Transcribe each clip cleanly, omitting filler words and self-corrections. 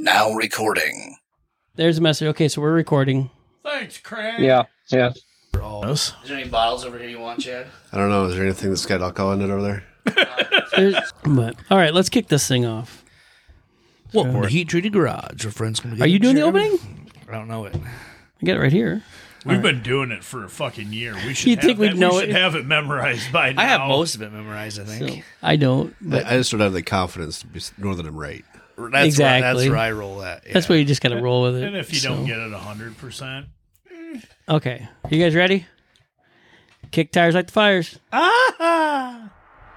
Now recording. There's a message. Okay, so we're recording. Thanks, Craig. Yeah. Is there any bottles over here you want, Chad? I don't know. Is there anything that's got alcohol in it over there? But all right, let's kick this thing off. Welcome to Heat Treated Garage. Your friends come together. Are you doing the opening? I don't know it. I got it right here. We've been doing it for a fucking year. We should You'd think we'd know it. have it memorized by now. I have most of it memorized, I think. So, I don't. But I just don't have the confidence to know that I'm right. That's Exactly. where I roll at. That's where you just got to roll with it. And if you don't get it 100%. Okay, you guys ready? Kick tires like the fires. Ah!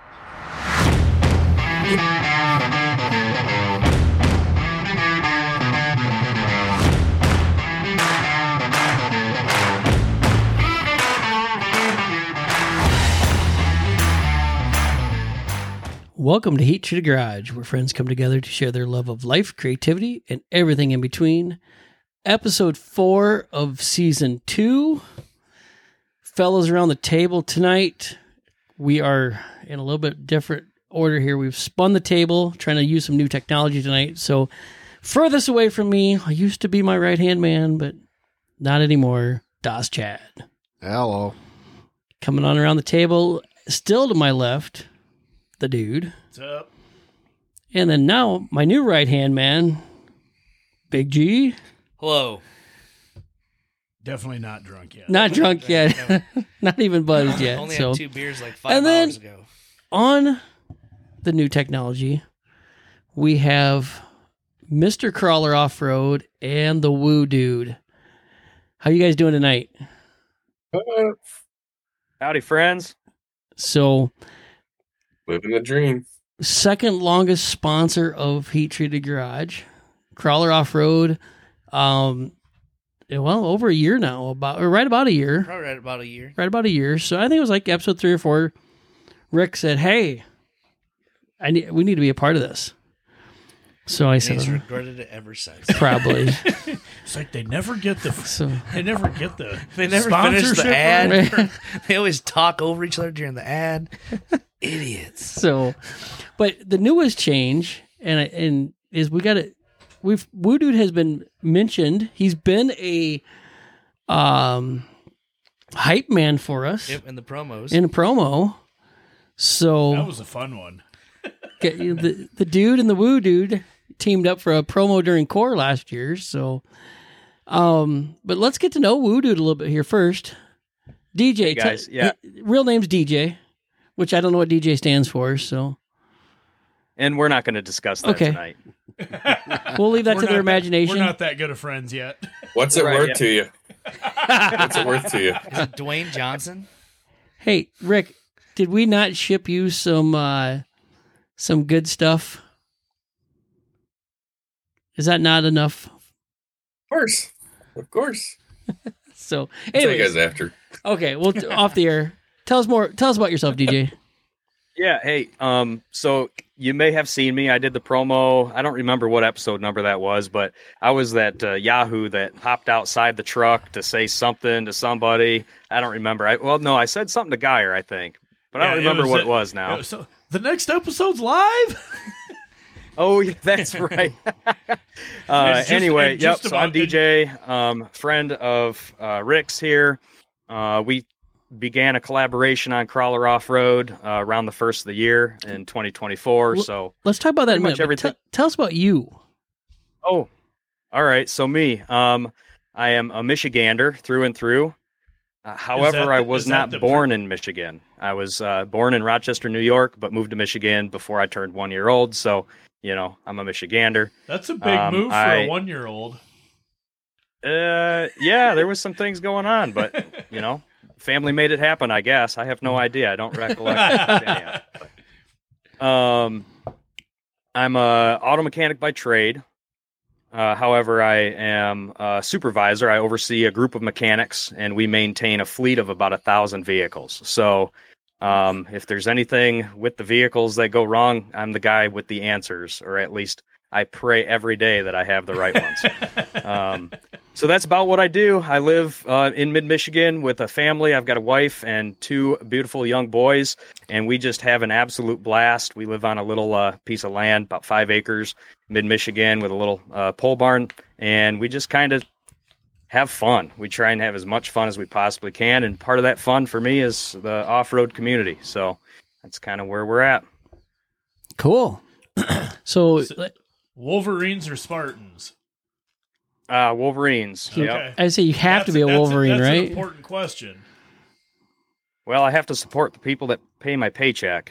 Welcome to Heat Treated Garage, where friends come together to share their love of life, creativity, and everything in between. Episode 4 of Season 2. Fellas around the table tonight, we are in a little bit different order here. We've spun the table, trying to use some new technology tonight. So, furthest away from me, I used to be my right-hand man, but not anymore, Das Chad. Hello. Coming on around the table, still to my left, the dude. What's up? And then now, my new right-hand man, Big G. Hello. Definitely not drunk yet. Not drunk yet. Not even buzzed yet. Only So had 2 beers like 5 And then- hours ago. on the new technology, we have Mr. Crawler Off-Road and the Woo Dude. How you guys doing tonight? Howdy, friends. So, Living the dream. second longest sponsor of Heat Treated Garage, Crawler Off-Road. Well, over a year now, right about a year. Probably right about a year. Right about a year. So I think it was like episode 3 or 4. Rick said, "Hey, we need to be a part of this." So I He's said, regretted it ever since. "Probably." It's like they never get the So they never get the They never finish sponsorship the ad. right. They always talk over each other during the ad. Idiots. so, but the newest change and is Woo Dude has been mentioned. He's been a hype man for us Yep, and the promos. in a promo. So That was a fun one. the dude and the Woo Dude teamed up for a promo during Core last year. So, but let's get to know Woo Dude a little bit here first. DJ, Hey guys, yeah. real name's DJ, which I don't know what DJ stands for. So And we're not going to discuss that Okay. tonight. we'll leave that We're to their not imagination. We're not that good of friends yet. What's it Right, worth yeah. to you? What's it worth to you? Is it Dwayne Johnson? Hey, Rick, did we not ship you some good stuff? Is that not enough? Of course. So, I'll tell you anyways, guys after. okay, well, off the air. Tell us about yourself, DJ. Yeah, hey, so you may have seen me. I did the promo. I don't remember what episode number that was, but I was that Yahoo that hopped outside the truck to say something to somebody. I don't remember. I said something to Geyer, I think, but I Yeah, don't remember what it- it was now. So the next episode's live? Oh, yeah, that's right. It's just- Anyway, and yep. just So I'm about- DJ, friend of Rick's here. We began a collaboration on Crawler Off-Road around the first of the year in 2024. Well, So, Let's talk about that in a Pretty much minute. but everything. Tell us about you. oh, all right. So me, I am a Michigander through and through. However, I was is that not the- born in Michigan. I was born in Rochester, New York, but moved to Michigan before I turned 1 year old. So, I'm a Michigander. That's a big move for I- a 1-year-old. Yeah, there was some things going on, but family made it happen, I guess. I have no idea. I don't recollect. any of it. I'm a auto mechanic by trade. However, I am a supervisor. I oversee a group of mechanics, and we maintain a fleet of about 1,000 vehicles. So If there's anything with the vehicles that go wrong, I'm the guy with the answers, or at least I pray every day that I have the right ones. So that's about what I do. I live in mid-Michigan with a family. I've got a wife and 2 beautiful young boys, and we just have an absolute blast. We live on a little piece of land, about 5 acres, mid-Michigan, with a little pole barn, and we just kind of have fun. We try and have as much fun as we possibly can, and part of that fun for me is the off-road community. So that's kind of where we're at. Cool. So Wolverines or Spartans? Wolverines. You- Yep. I say you have to be a Wolverine, that's right? an important question. Well, I have to support the people that pay my paycheck.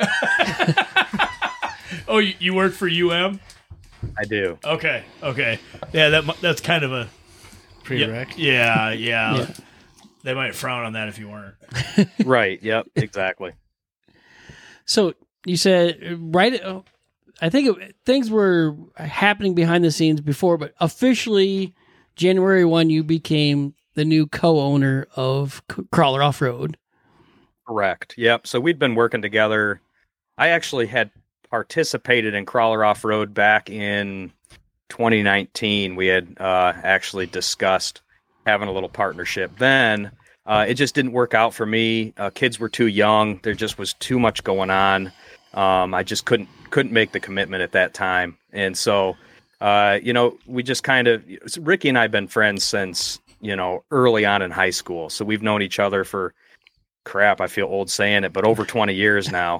Oh, you work for UM? I do. Okay. Yeah, that's kind of a Prereq. Yeah. They might frown on that if you weren't. Right. Yep. Exactly. So you said, right? I think things were happening behind the scenes before, but officially January 1, you became the new co-owner of Crawler Off Road. Correct. Yep. So we'd been working together. I actually had participated in Crawler Off Road back in 2019. We had actually discussed having a little partnership. Then it just didn't work out for me. Kids were too young. There just was too much going on. I just couldn't make the commitment at that time. And so, we just kind of, Ricky and I have been friends since, early on in high school. So we've known each other for, I feel old saying it, but over 20 years now.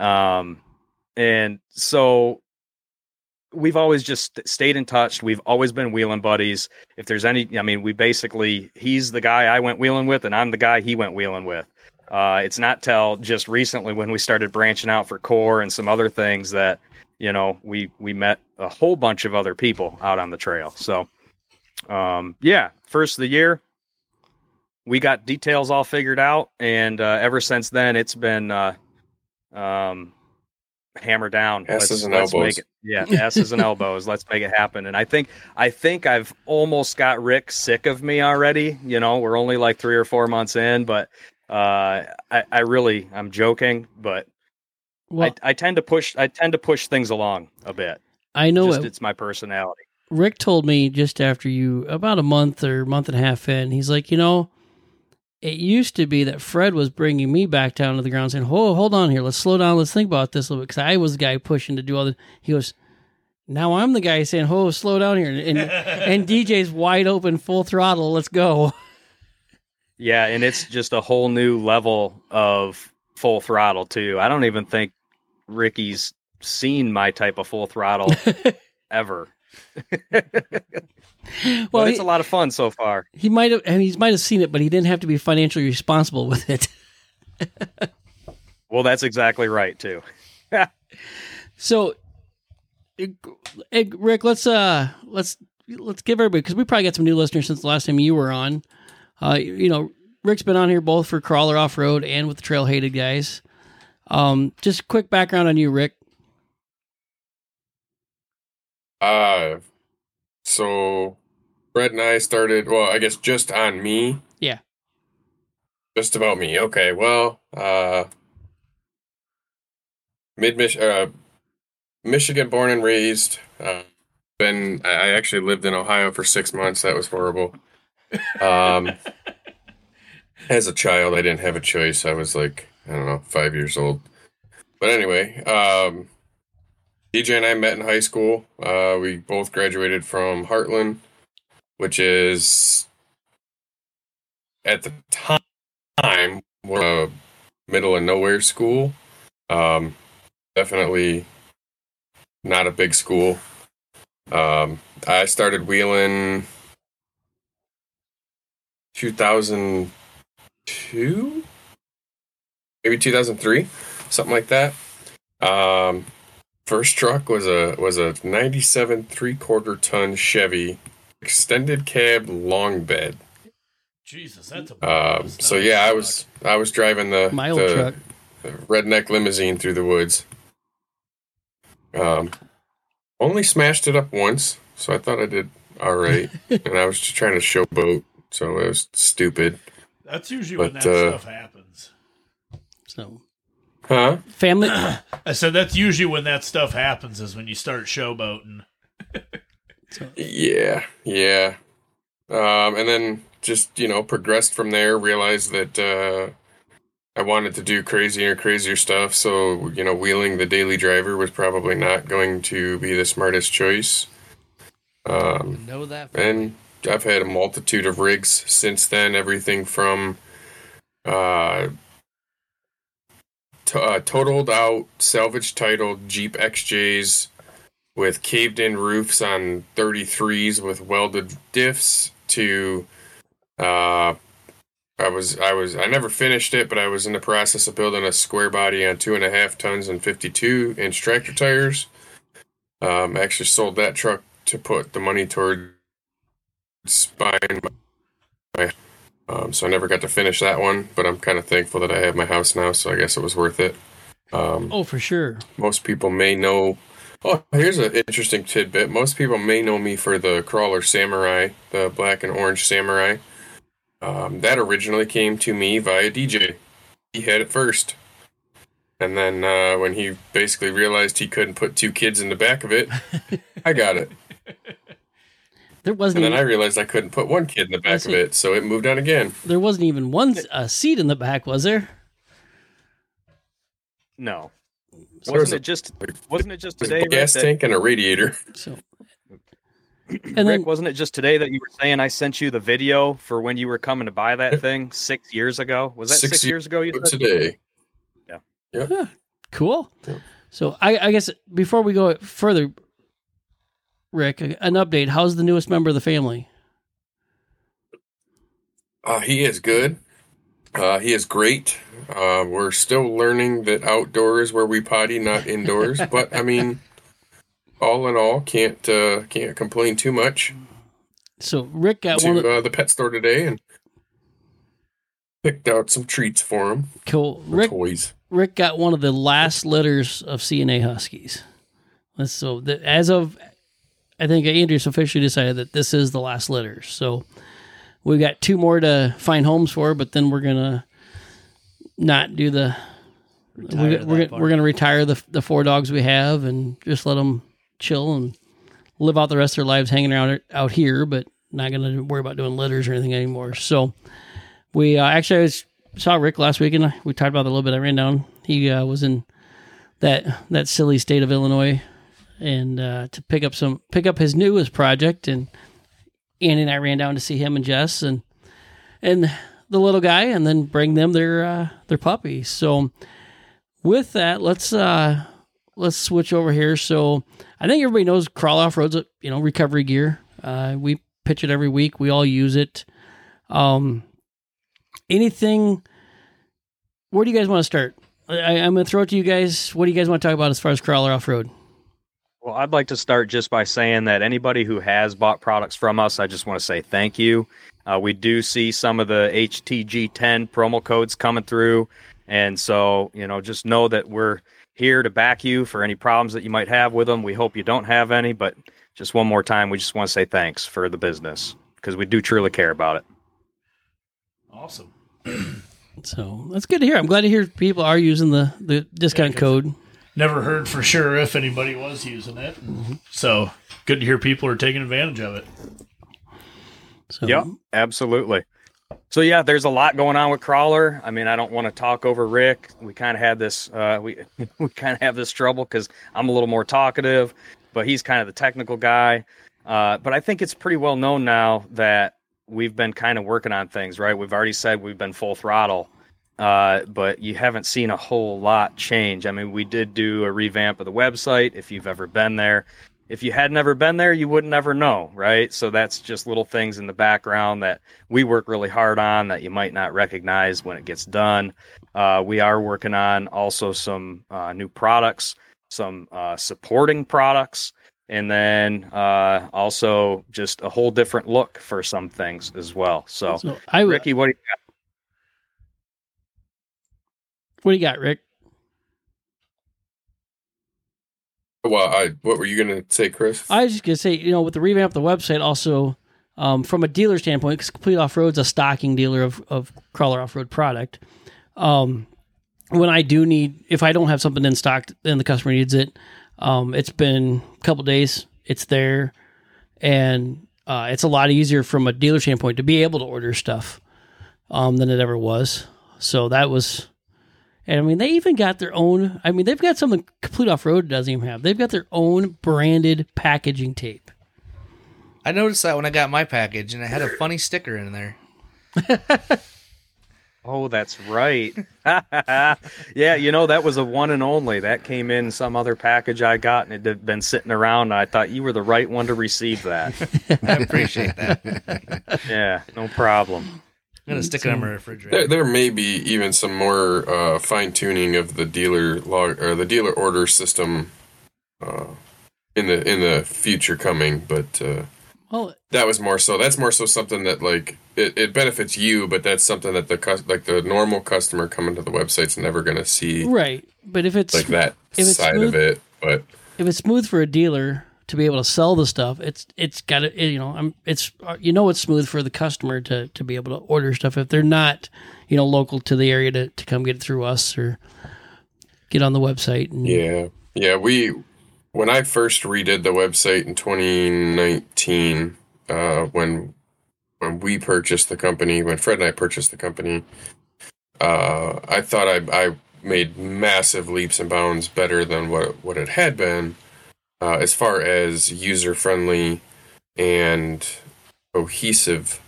And so we've always just stayed in touch. We've always been wheeling buddies. If there's he's the guy I went wheeling with, and I'm the guy he went wheeling with. It's not till just recently when we started branching out for core and some other things that, we met a whole bunch of other people out on the trail. So, first of the year, we got details all figured out. And ever since then, it's been hammer down. Asses and elbows. Make it, asses and elbows. Let's make it happen. And I think I've almost got Rick sick of me already. We're only like 3 or 4 months in, but I'm joking, but I tend to push things along a bit. I know it's my personality. Rick told me just after you, about a month or month and a half in, he's like, it used to be that Fred was bringing me back down to the ground saying, hold on here. Let's slow down. Let's think about this a little bit. Because I was the guy pushing to do all the, he goes, now I'm the guy saying, slow down here. And DJ's wide open, full throttle. Let's go. Yeah. And it's just a whole new level of full throttle too. I don't even think Ricky's seen my type of full throttle ever. Well, it's a lot of fun so far. He might have seen it, but he didn't have to be financially responsible with it. Well, that's exactly right too. So, Rick, let's give everybody, because we probably got some new listeners since the last time you were on. Rick's been on here both for Crawler Off Road and with the Trail Hated guys. Just quick background on you, Rick. So Brett and I started, well, I guess just on me. Yeah. Just about me. Okay. Well, Michigan born and raised. I actually lived in Ohio for 6 months. That was horrible. As a child, I didn't have a choice. I was like, 5 years old. But anyway, DJ and I met in high school. We both graduated from Heartland, which is at the time a middle of nowhere school. Definitely not a big school. I started wheeling 2002, maybe 2003, something like that. First truck was a 97 3/4 ton Chevy extended cab long bed. Jesus, that's a so yeah, I was driving the truck, the redneck limousine through the woods. Only smashed it up once, so I thought I did all right. And I was just trying to showboat, so it was stupid. That's usually when that stuff happens. So Huh? Family. I said that's usually when that stuff happens, is when you start showboating. Yeah. And then just, progressed from there, realized that I wanted to do crazier stuff. So, wheeling the daily driver was probably not going to be the smartest choice. Know that. And I've had a multitude of rigs since then, everything from totaled out, salvage titled Jeep XJs with caved in roofs on 33s with welded diffs to I never finished it, but I was in the process of building a square body on 2.5 tons and 52-inch tractor tires. Actually sold that truck to put the money towards buying my so I never got to finish that one, but I'm kind of thankful that I have my house now, so I guess it was worth it. Oh, for sure. Most people may know. Oh, here's an interesting tidbit. Most people may know me for the Crawler Samurai, the black and orange Samurai. That originally came to me via DJ. He had it first. And then when he basically realized he couldn't put 2 kids in the back of it, I got it. There wasn't. And then I realized I couldn't put 1 kid in the back of it, so it moved on again. There wasn't even one seat in the back, was there? No. There Wasn't it just today? A gas tank and a radiator. So, Rick, wasn't it just today that you were saying I sent you the video for when you were coming to buy that thing 6 years ago? Was that 6 years ago? You said? Today. Yeah. Cool. Yeah. So I guess before we go further, Rick, an update. How's the newest member of the family? He is good. He is great. We're still learning that outdoors where we potty, not indoors. But I mean, all in all, can't complain too much. So Rick got the pet store today and picked out some treats for him. Cool. Toys. Rick got one of the last litters of CNA Huskies. So as of, I think Andrews officially decided that this is the last litter. So we've got 2 more to find homes for, but then we're gonna not do the. We're gonna retire the 4 dogs we have and just let them chill and live out the rest of their lives hanging around out here, but not gonna worry about doing litters or anything anymore. So we I saw Rick last week and we talked about it a little bit. I ran down. He was in that silly state of Illinois, and to pick up his newest project, and Andy and I ran down to see him and Jess and the little guy, and then bring them their puppy. So with that, let's switch over here. So I think everybody knows Crawl Off Road's recovery gear. We pitch it every week. We all use it. Anything? Where do you guys want to start? I'm going to throw it to you guys. What do you guys want to talk about as far as Crawler Off Road? Well, I'd like to start just by saying that anybody who has bought products from us, I just want to say thank you. We do see some of the HTG10 promo codes coming through. And so, just know that we're here to back you for any problems that you might have with them. We hope you don't have any, but just one more time, we just want to say thanks for the business because we do truly care about it. Awesome. So that's good to hear. I'm glad to hear people are using the discount code. Never heard for sure if anybody was using it. Mm-hmm. So good to hear people are taking advantage of it. So, yep, absolutely. So yeah, there's a lot going on with Crawler. I mean, I don't want to talk over Rick. We kind of had this, we kind of have this trouble because I'm a little more talkative, but he's kind of the technical guy. But I think it's pretty well known now that we've been kind of working on things, right? We've already said we've been full throttle, but you haven't seen a whole lot change. I mean, we did do a revamp of the website. If you've ever been there, if you had never been there, you would never know, right? So that's just little things in the background that we work really hard on that you might not recognize when it gets done. We are working on also some new products, some supporting products, and then also just a whole different look for some things as well. So Ricky, what do you got? What do you got, Rick? Well, what were you going to say, Chris? I was just going to say, with the revamp of the website, also from a dealer standpoint, because Complete Off-Road's a stocking dealer of Crawler Off-Road product. when I do need, if I don't have something in stock and the customer needs it, it's been a couple days, it's there, and it's a lot easier from a dealer standpoint to be able to order stuff than it ever was. So that was, and I mean, they even got their own, I mean, they've got something Complete Off-Road doesn't even have. They've got their own branded packaging tape. I noticed that when I got my package, and it had a funny sticker in there. Oh, that's right. Yeah, you know, that was a one and only. That came in some other package I got, and it had been sitting around. And I thought you were the right one to receive that. I appreciate that. Yeah, no problem. I'm going to stick it on my refrigerator. There may be even some more fine tuning of the dealer log or the dealer order system in the future coming, but Well, that was more so. That's more so something that like it benefits you, but that's something that the normal customer coming to the website's never going to see. right. But if it's Like that if it's side smooth, of it, but if it's smooth for a dealer to be able to sell the stuff, it's got to, it's smooth for the customer to be able to order stuff if they're not, local to the area to come get it through us or get on the website. And, yeah. When I first redid the website in 2019, when we purchased the company, when Fred and I purchased the company, I thought I made massive leaps and bounds better than what it had been, as far as user friendly and cohesive,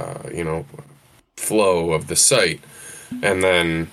flow of the site. And then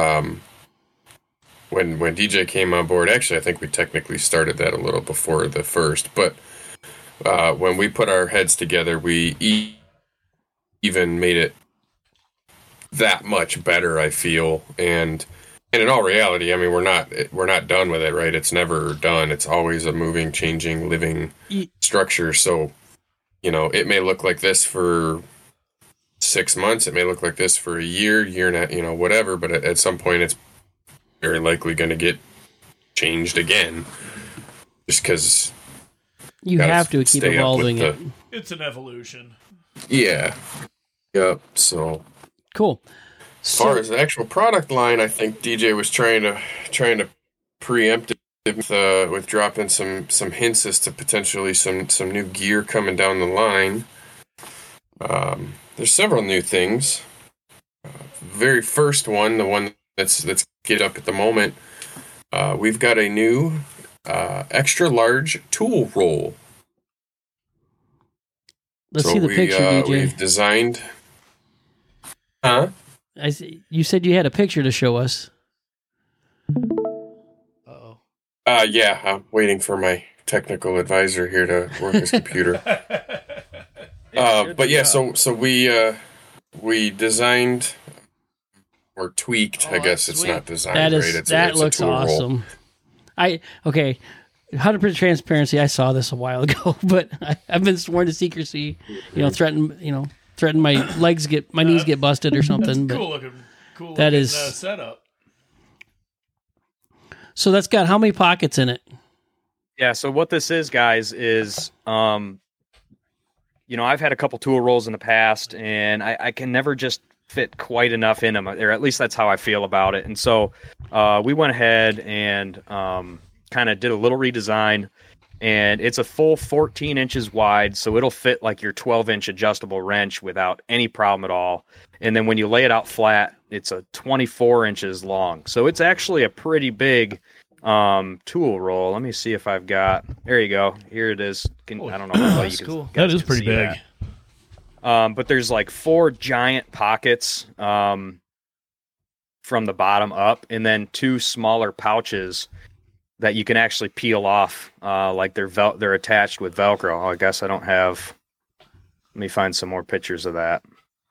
when DJ came on board, actually, I think we technically started that a little before the first, but when we put our heads together, we even made it that much better, I feel. And in all reality, I mean, we're not done with it, right? It's never done. It's always a moving, changing, living structure. So, it may look like this for 6 months. It may look like this for a year and a, whatever. But at some point, it's very likely going to get changed again, just because you have to keep evolving it. It's an evolution. Yeah. Yep. So Cool. as far as the actual product line, I think DJ was trying to preempt it with dropping some hints as to potentially some new gear coming down the line. There's several new things. Very first one, the one that's get up at the moment, we've got a new extra large tool roll. Let's see the picture, DJ. We've designed. Huh? You said you had a picture to show us. Uh-oh. Yeah, I'm waiting for my technical advisor here to work his computer. But yeah, so we designed or tweaked. I guess it's not designed. That looks awesome. Roll. 100% transparency. I saw this a while ago, but I've been sworn to secrecy. Threaten my knees get busted or something. But cool looking setup. So that's got how many pockets in it? Yeah. So what this is, guys, is I've had a couple tool rolls in the past, and I can never just fit quite enough in them, or at least that's how I feel about it. And so we went ahead and kind of did a little redesign, and it's a full 14 inches wide, so it'll fit like your 12-inch adjustable wrench without any problem at all. And then when you lay it out flat, it's a 24 inches long. So it's actually a pretty big tool roll. Let me see if I've got. There you go. Here it is. I don't know how you can. Cool. That is pretty big. But there's like 4 giant pockets from the bottom up, and then 2 smaller pouches that you can actually peel off, like they're attached with Velcro. I guess I don't have. Let me find some more pictures of that.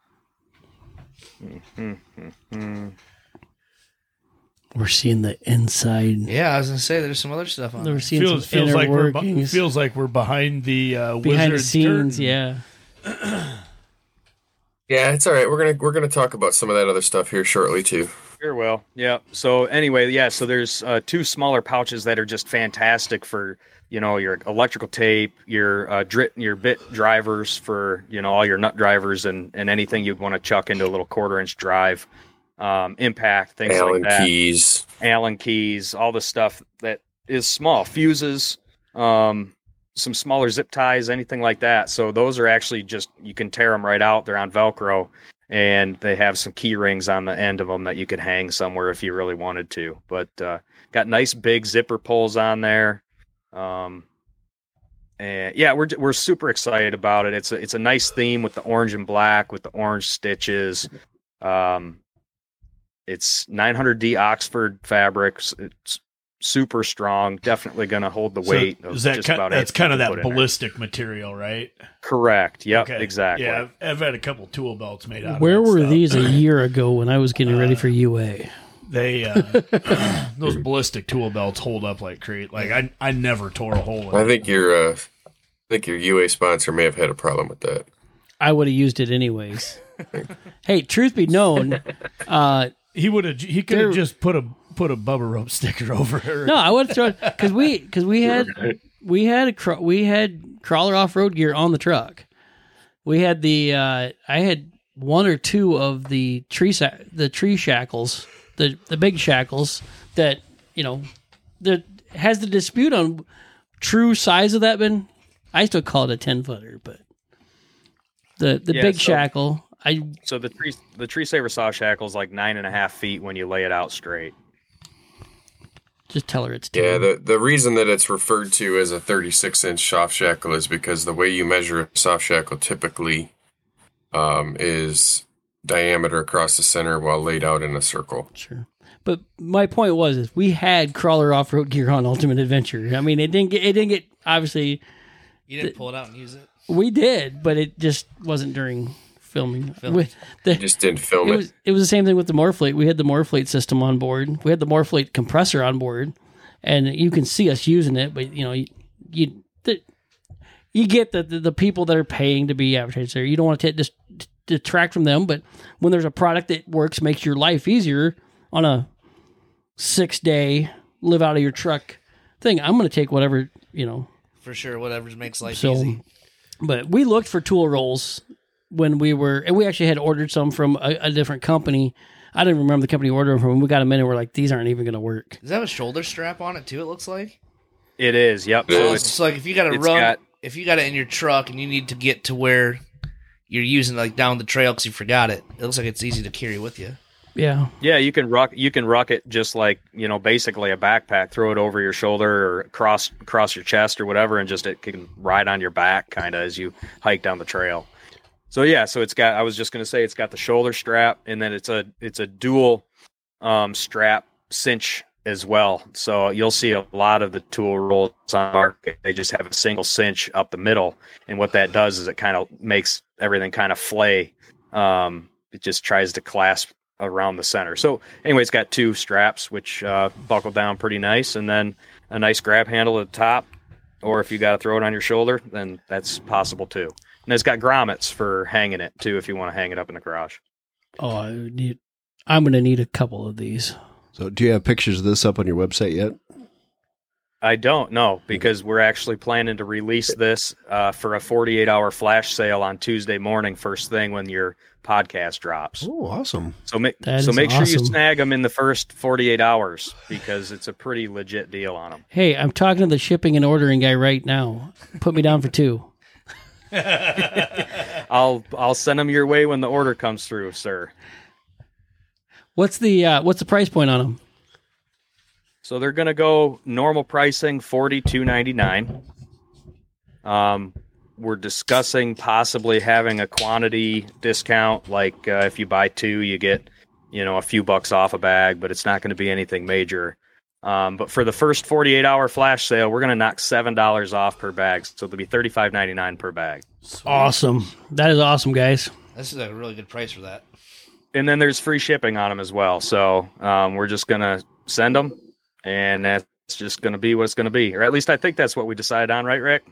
We're seeing the inside. Yeah, I was gonna say there's some other stuff on. We're seeing Feels some inner like workings. feels like we're behind the behind the wizard's scenes. curtain. Yeah. Yeah, it's all right. We're gonna talk about some of that other stuff here shortly too. Sure will. Yeah. So anyway, yeah. So there's 2 smaller pouches that are just fantastic for your electrical tape, your bit drivers for all your nut drivers and anything you'd want to chuck into a little 1/4-inch drive. impact, things Allen like that. keys. Allen keys, all the stuff that is small, fuses, some smaller zip ties, anything like that. So those are actually just, you can tear them right out. They're on Velcro, and they have some key rings on the end of them that you could hang somewhere if you really wanted to. But got nice big zipper pulls on there. And yeah, we're super excited about it. It's a nice theme with the orange and black with the orange stitches. It's 900D Oxford fabrics. It's super strong. Definitely going to hold the weight. Is that that's kind of that ballistic material, right? Correct. Yep. Okay. Exactly. Yeah, I've had a couple tool belts made out. Where of that were stuff. these a year ago when I was getting ready for UA? They those ballistic tool belts hold up like crate. Like I never tore a hole in I it. think your UA sponsor may have had a problem with that. I would have used it anyways. Hey, truth be known, He could have just put a Bubba Rope sticker over her. no, I would have thrown because we had crawler off road gear on the truck. We had I had one or two of the tree shackles, the big shackles that that has the dispute on true size of that been. I still call it a 10-footer, but the big shackle. So the Tree Saver saw shackle is like 9.5 feet when you lay it out straight. Just tell her it's 10. Yeah, the reason that it's referred to as a 36-inch soft shackle is because the way you measure a soft shackle typically is diameter across the center while laid out in a circle. Sure. But my point is we had crawler off road gear on Ultimate Adventure. I mean, it didn't get obviously. You didn't pull it out and use it? We did, but it just wasn't during filming. You just didn't film it. It was the same thing with the Morflate. We had the Morflate system on board. We had the Morflate compressor on board, and you can see us using it. But you get the people that are paying to be advertised there. You don't want to just detract from them, but when there's a product that works, makes your life easier on a 6-day live out of your truck thing, I'm going to take whatever For sure, whatever makes life so, easy. But we looked for tool rolls when we actually had ordered some from a different company. I didn't remember the company ordering from. We got them in and we're like, these aren't even going to work. Does that have a shoulder strap on it too, it looks like? It is, yep. So it's like if you got to run... if you got it in your truck and you need to get to where you're using like down the trail because you forgot it, it looks like it's easy to carry with you. Yeah. Yeah, you can ruck it just like, basically a backpack, throw it over your shoulder or across your chest or whatever, and just it can ride on your back kind of as you hike down the trail. So yeah, I was just going to say it's got the shoulder strap, and then it's a dual strap cinch as well. So you'll see a lot of the tool rolls on the market, they just have a single cinch up the middle, and what that does is it kind of makes everything kind of flay. It just tries to clasp around the center. So anyway, it's got two straps which buckle down pretty nice, and then a nice grab handle at the top, or if you got to throw it on your shoulder, then that's possible too. And it's got grommets for hanging it too if you want to hang it up in the garage. Oh, I'm going to need a couple of these. So do you have pictures of this up on your website yet? I don't know, because we're actually planning to release this for a 48-hour flash sale on Tuesday morning, first thing when your podcast drops. Oh, awesome. So make sure you snag them in the first 48 hours, because it's a pretty legit deal on them. Hey, I'm talking to the shipping and ordering guy right now. Put me down for 2. I'll send them your way when the order comes through, sir. What's the price point on them? So they're going to go normal pricing, $42.99. We're discussing possibly having a quantity discount, like if you buy 2, you get a few bucks off a bag, but it's not going to be anything major. But for the first 48-hour flash sale, we're going to knock $7 off per bag, so it'll be $35.99 per bag. Awesome. That is awesome, guys. This is a really good price for that. And then there's free shipping on them as well. So we're just going to send them, and that's just going to be what it's going to be. Or at least I think that's what we decided on, right, Rick?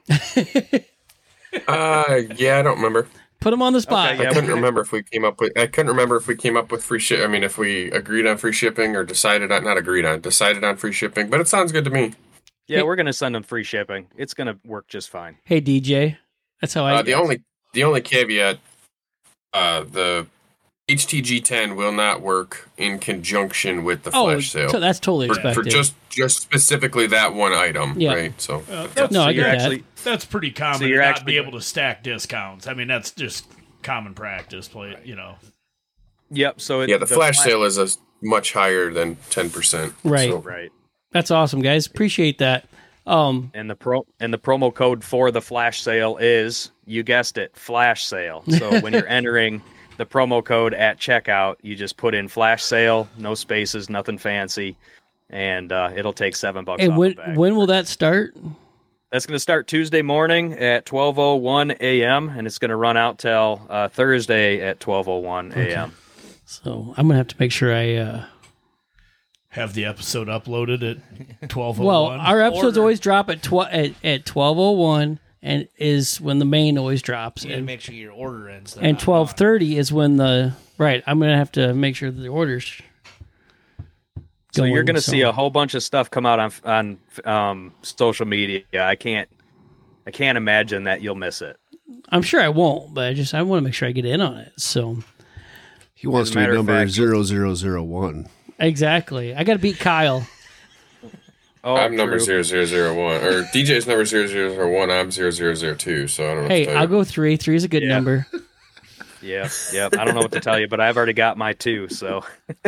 Yeah, I don't remember. Put them on the spot. Okay, yeah. I couldn't remember if we came up with free ship. I mean, if we agreed on free shipping or decided on free shipping. But it sounds good to me. Yeah, we're going to send them free shipping. It's going to work just fine. Hey, DJ. That's how I the only caveat, the HTG10 will not work in conjunction with the Oh, flash sale. so that's totally for expected. just specifically that one item, Yeah. right? So No, I you're get that. actually that's pretty common. So you're to not actually- be able to stack discounts. I mean, that's just common practice. Yep. So yeah, the flash sale is a much higher than 10%. Right. So, right. That's awesome, guys. Appreciate that. And the promo code for the flash sale is, you guessed it, flash sale. So when you're entering the promo code at checkout, you just put in flash sale, no spaces, nothing fancy, and it'll take $7 and off when the bag. when will that start? That's going to start Tuesday morning at 12:01 a.m. and it's going to run out till Thursday at 12:01 a.m. So I'm gonna have to make sure I. have the episode uploaded at 12:01. Well, our episodes Order. always drop at 12:01, and is when the main always drops, You gotta and make sure your order ends. There. 12:30 is when the right. I'm gonna have to make sure that the orders. So you're going to so- see a whole bunch of stuff come out on social media. I can't imagine that you'll miss it. I'm sure I won't, but I want to make sure I get in on it. So He wants As a to be matter of number fact- 0001. exactly, I got to beat Kyle. Oh, I'm number true. 0001, or DJ's number 0001. I'm 0002. So I don't know. Hey, what to tell I'll you. go 3. 3 is a good Yeah. number. Yeah. I don't know what to tell you, but I've already got my 2. So,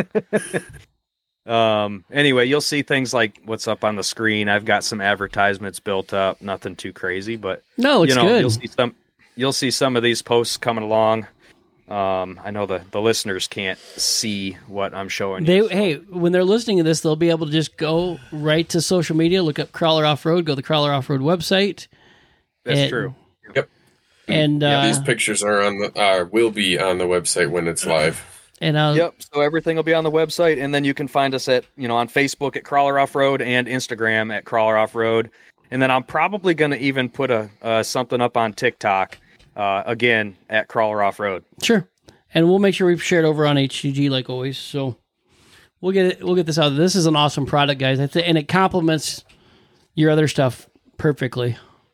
anyway, you'll see things like what's up on the screen. I've got some advertisements built up. Nothing too crazy, but No, it's good. You'll see some of these posts coming along. I know the listeners can't see what I'm showing you. so- Hey, when they're listening to this, they'll be able to just go right to social media, look up Crawler Off Road, go to the Crawler Off Road website. That's and- true. And These pictures are will be on the website when it's live. and Yep. So everything will be on the website, and then you can find us at on Facebook at Crawler Off Road and Instagram at Crawler Off Road, and then I'm probably going to even put something up on TikTok again at Crawler Off Road. Sure. And we'll make sure we share it over on HTG like always. So we'll get this out. This is an awesome product, guys. And it complements your other stuff perfectly.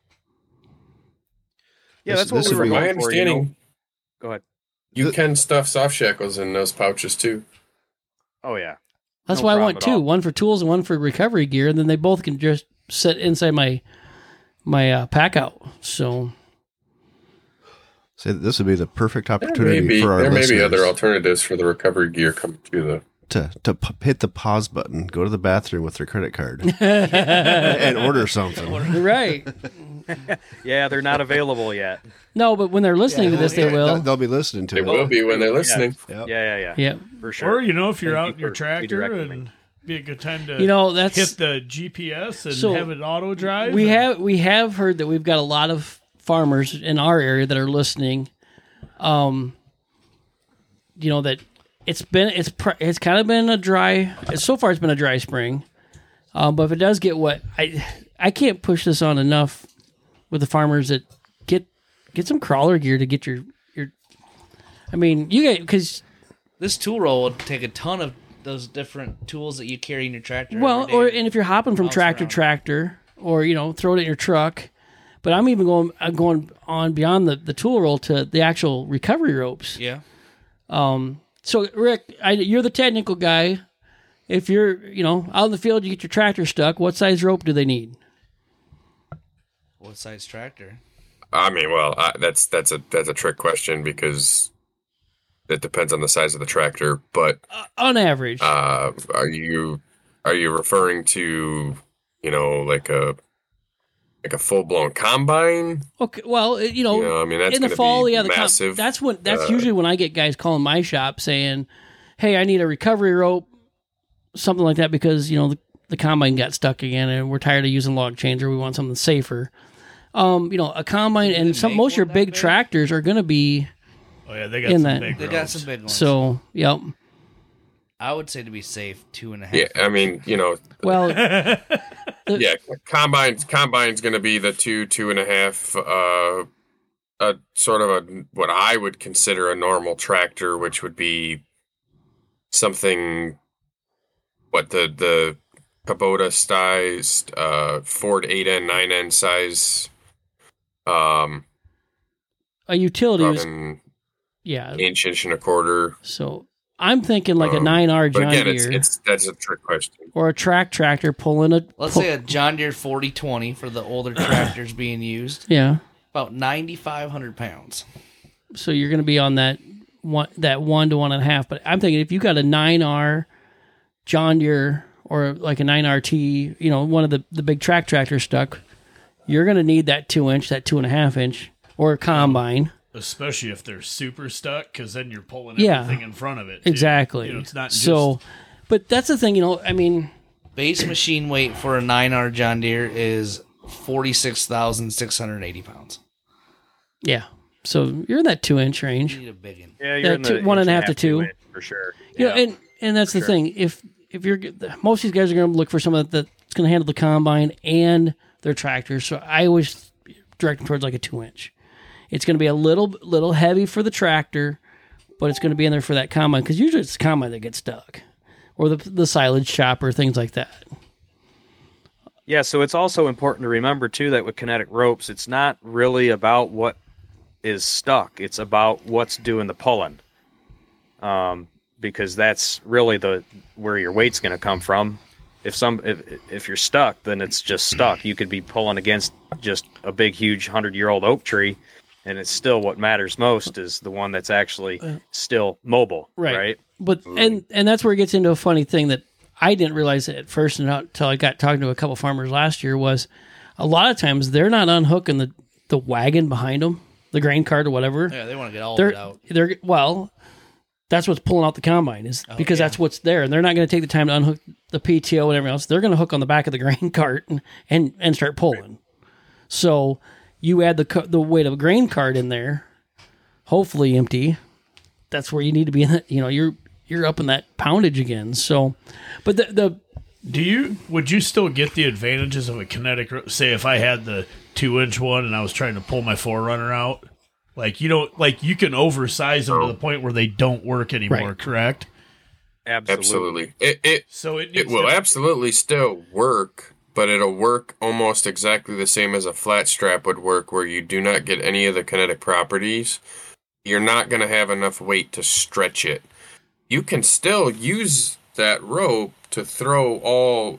Yeah, This- that's what this we is were My going for. understanding, Go ahead. you can stuff soft shackles in those pouches too. Oh yeah. That's No why I problem want at 2, all. one for tools and one for recovery gear, and then they both can just sit inside my pack out. So So this would be the perfect opportunity for our There may be listeners other alternatives for the recovery gear coming too, though. hit the pause button, go to the bathroom with their credit card, and order something. right. Yeah, they're not available yet. No, but when they're listening to this, they will. They'll be listening to They it. will be when they're listening. Yep. Yeah. Yeah. For sure. Or if you're Thank out in you your for tractor, redirecting me. and be a good time to That's hit the GPS and So, have it auto drive. we have heard that we've got a lot of farmers in our area that are listening. That it's kind of been a dry. So far, it's been a dry spring. But if it does get wet, I can't push this on enough with the farmers that get some crawler gear to get your. I mean, you get because This tool roll would take a ton of those different tools that you carry in your tractor. well, every day. and if you're hopping from Bounce tractor to around. tractor, or throw it in your truck. But I'm even going on beyond the tool roll to the actual recovery ropes. Yeah. So Rick, you're the technical guy. If you're out in the field, you get your tractor stuck. What size rope do they need? What size tractor? I mean, well, that's a trick question because it depends on the size of the tractor. But On average, are you referring to like a full blown combine? okay. Well, I mean, that's in the gonna fall, be yeah, massive. that's usually when I get guys calling my shop saying, "Hey, I need a recovery rope, something like that," because the combine got stuck again, and we're tired of using log chains, or we want something safer. A combine and most of your one that big big? tractors are going to be Oh yeah, they got in some that. big They got ropes. some big ones. so. Yep. I would say to be safe, 2.5. Yeah, I mean, Well, yeah, combine's going to be the 2.5. Sort of what I would consider a normal tractor, which would be something. What the Kubota sized Ford 8N 9N size. a utility was Probably, Yeah. inch and a quarter. So I'm thinking like a 9R But John again, Deere that's a trick question. or a tractor pulling a. Let's say a John Deere 4020 for the older tractors being used. Yeah. About 9,500 pounds. So you're going to be on that 1 to 1.5. But I'm thinking if you got a 9R John Deere or like a 9RT, one of the big tractors stuck, you're going to need that 2-inch, that 2.5-inch, or a combine. Especially if they're super stuck, because then you're pulling Yeah. everything in front of it. too. Exactly. It's not just... So, but that's the thing, I mean, Base machine weight for a 9R John Deere is 46,680 pounds. yeah. So you're in that 2-inch range. You need a big one. Yeah, you're in the 1.5 to 2 inch for sure. And that's the thing. If you're most of these guys are going to look for someone that's going to handle the combine and their tractors. So I always direct them towards like a 2-inch. It's going to be a little heavy for the tractor, but it's going to be in there for that combine because usually it's the combine that gets stuck, or the silage chopper, things like that. Yeah, so it's also important to remember too that with kinetic ropes, it's not really about what is stuck; it's about what's doing the pulling, because that's really where your weight's going to come from. If you're stuck, then it's just stuck. You could be pulling against just a big, huge 100-year-old oak tree, and it's still what matters most is the one that's actually still mobile, right? But and that's where it gets into a funny thing that I didn't realize at first until I got talking to a couple farmers last year was a lot of times they're not unhooking the wagon behind them, the grain cart or whatever. Yeah, they want to get all of it out. That's what's pulling out the combine because that's what's there, and they're not going to take the time to unhook the PTO and everything else. They're going to hook on the back of the grain cart and start pulling. So you add the weight of a grain cart in there, hopefully empty. That's where you need to be. You're up in that poundage again. So, but would you still get the advantages of a kinetic rope? Say if I had the 2-inch one and I was trying to pull my 4Runner out, you can oversize them to the point where they don't work anymore, right. Correct? Absolutely. It will to... absolutely still work, but it'll work almost exactly the same as a flat strap would work, where you do not get any of the kinetic properties. You're not going to have enough weight to stretch it. You can still use that rope to throw all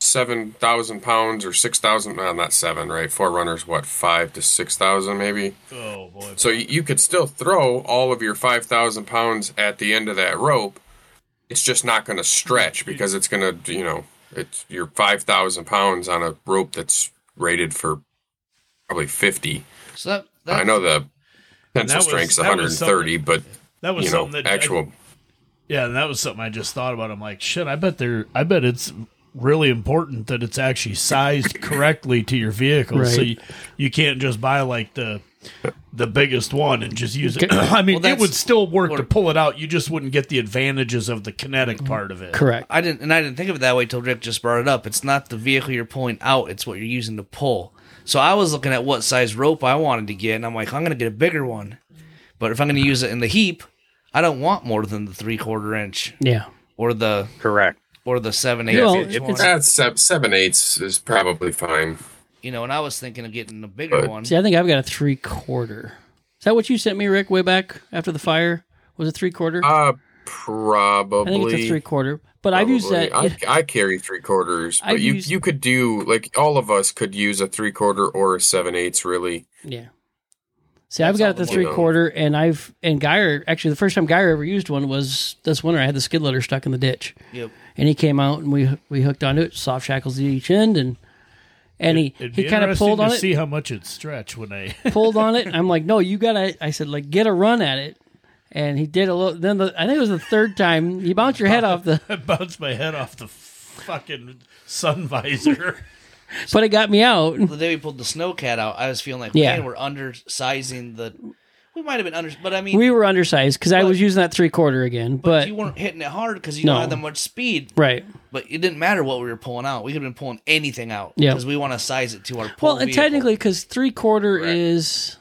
7,000 pounds or 6,000, not 7, right? 4Runners, 5 to 6,000 maybe? Oh, boy. So you could still throw all of your 5,000 pounds at the end of that rope. It's just not going to stretch because it's going to, it's your 5,000 pounds on a rope that's rated for probably 50. So I know the tensile strength's 130, but that was something that yeah, and that was something I just thought about. I'm like, shit, I bet it's really important that it's actually sized correctly to your vehicle. Right. So you can't just buy like the biggest one and just use it. I mean, it would still work to pull it out. You just wouldn't get the advantages of the kinetic part of it. correct. I didn't think of it that way till Rick just brought it up. It's not the vehicle you're pulling out; it's what you're using to pull. So I was looking at what size rope I wanted to get, and I'm like, I'm going to get a bigger one. But if I'm going to use it in the heap, I don't want more than the 3/4 inch. Yeah. Or the Correct. Or the 7/8 inch one. That's 7/8 is probably fine. And I was thinking of getting a bigger one. See, I think I've got a 3/4. Is that what you sent me, Rick, way back after the fire? Was it 3/4? Probably. I think it's a 3/4. But I've used that. I carry 3/4, but you could do, like, all of us could use a 3/4 or a 7/8 really. Yeah. See, I've got the 3/4, and Geyer, actually the first time Geyer ever used one was this winter. I had the skid loader stuck in the ditch. Yep. And he came out and we hooked onto it, soft shackles at each end, and he kind of pulled on it. See how much it stretched when I pulled on it. I'm like, no, you gotta. I said, like, get a run at it, and he did a little. Then I think it was the third time he bounced your head off the. I bounced my head off the fucking sun visor. But it got me out. The day we pulled the Snowcat out, I was feeling like, man, we're undersizing the. We might have been under, but I mean, we were undersized because I was using that 3/4 again. But you weren't hitting it hard because you don't have that much speed, right? But it didn't matter what we were pulling out. We could have been pulling anything out because we want to size it to our pull. Well, and technically, because 3/4 is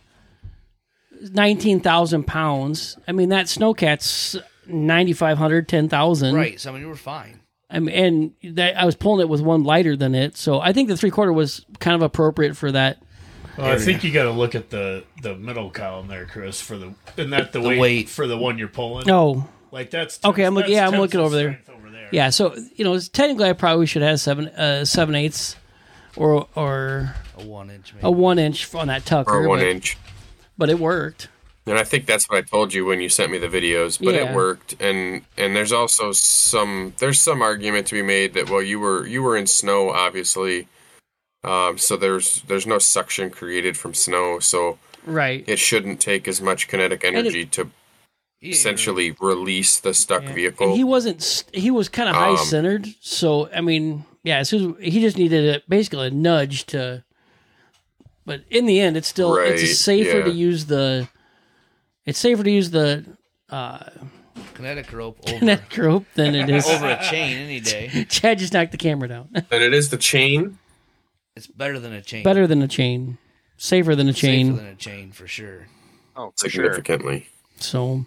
19,000 pounds. I mean, that Snowcat's 9,500, 10,000. Right. So I mean, we were fine. And I was pulling it with one lighter than it, so I think the 3/4 was kind of appropriate for that Well, I think you got to look at the middle column there, Chris, for the weight for the one you're pulling. Oh, like that's okay. I'm looking. Yeah, I'm looking tensile over there. strength over there. Yeah, so technically, I probably should have 7/8 or A 1 inch, maybe. a 1 inch on that Tucker, Or 1 but, inch. but it worked. And I think that's what I told you when you sent me the videos, but Yeah. it worked. And there's also some argument to be made that, well, you were in snow, obviously, so there's no suction created from snow, so Right. it shouldn't take as much kinetic energy to essentially release the stuck vehicle. And he was kind of high centered, so I mean, yeah, so he just needed basically a nudge to. But in the end, it's still it's safer to use the. It's safer to use the kinetic rope over, kinetic rope than it is over a chain any day. Chad just knocked the camera down. And it is the chain. It's better than a chain. Better than a chain, safer than a chain. Safer than a chain for sure. Oh, for sure. Significantly. So,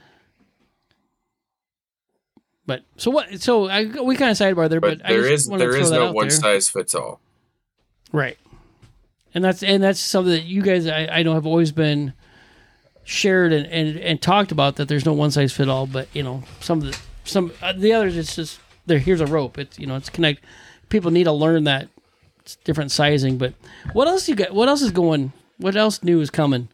but so what? So we kind of sidebar there, but there I just wanted to there throw is that no out one there. size fits all. Right. And that's something that you guys I know have always been shared and talked about, that there's no one size fit all, but some of the others, it's just there. Here's a rope. It's it's connect. People need to learn that it's different sizing. But what else you got? What else is going? What else new is coming?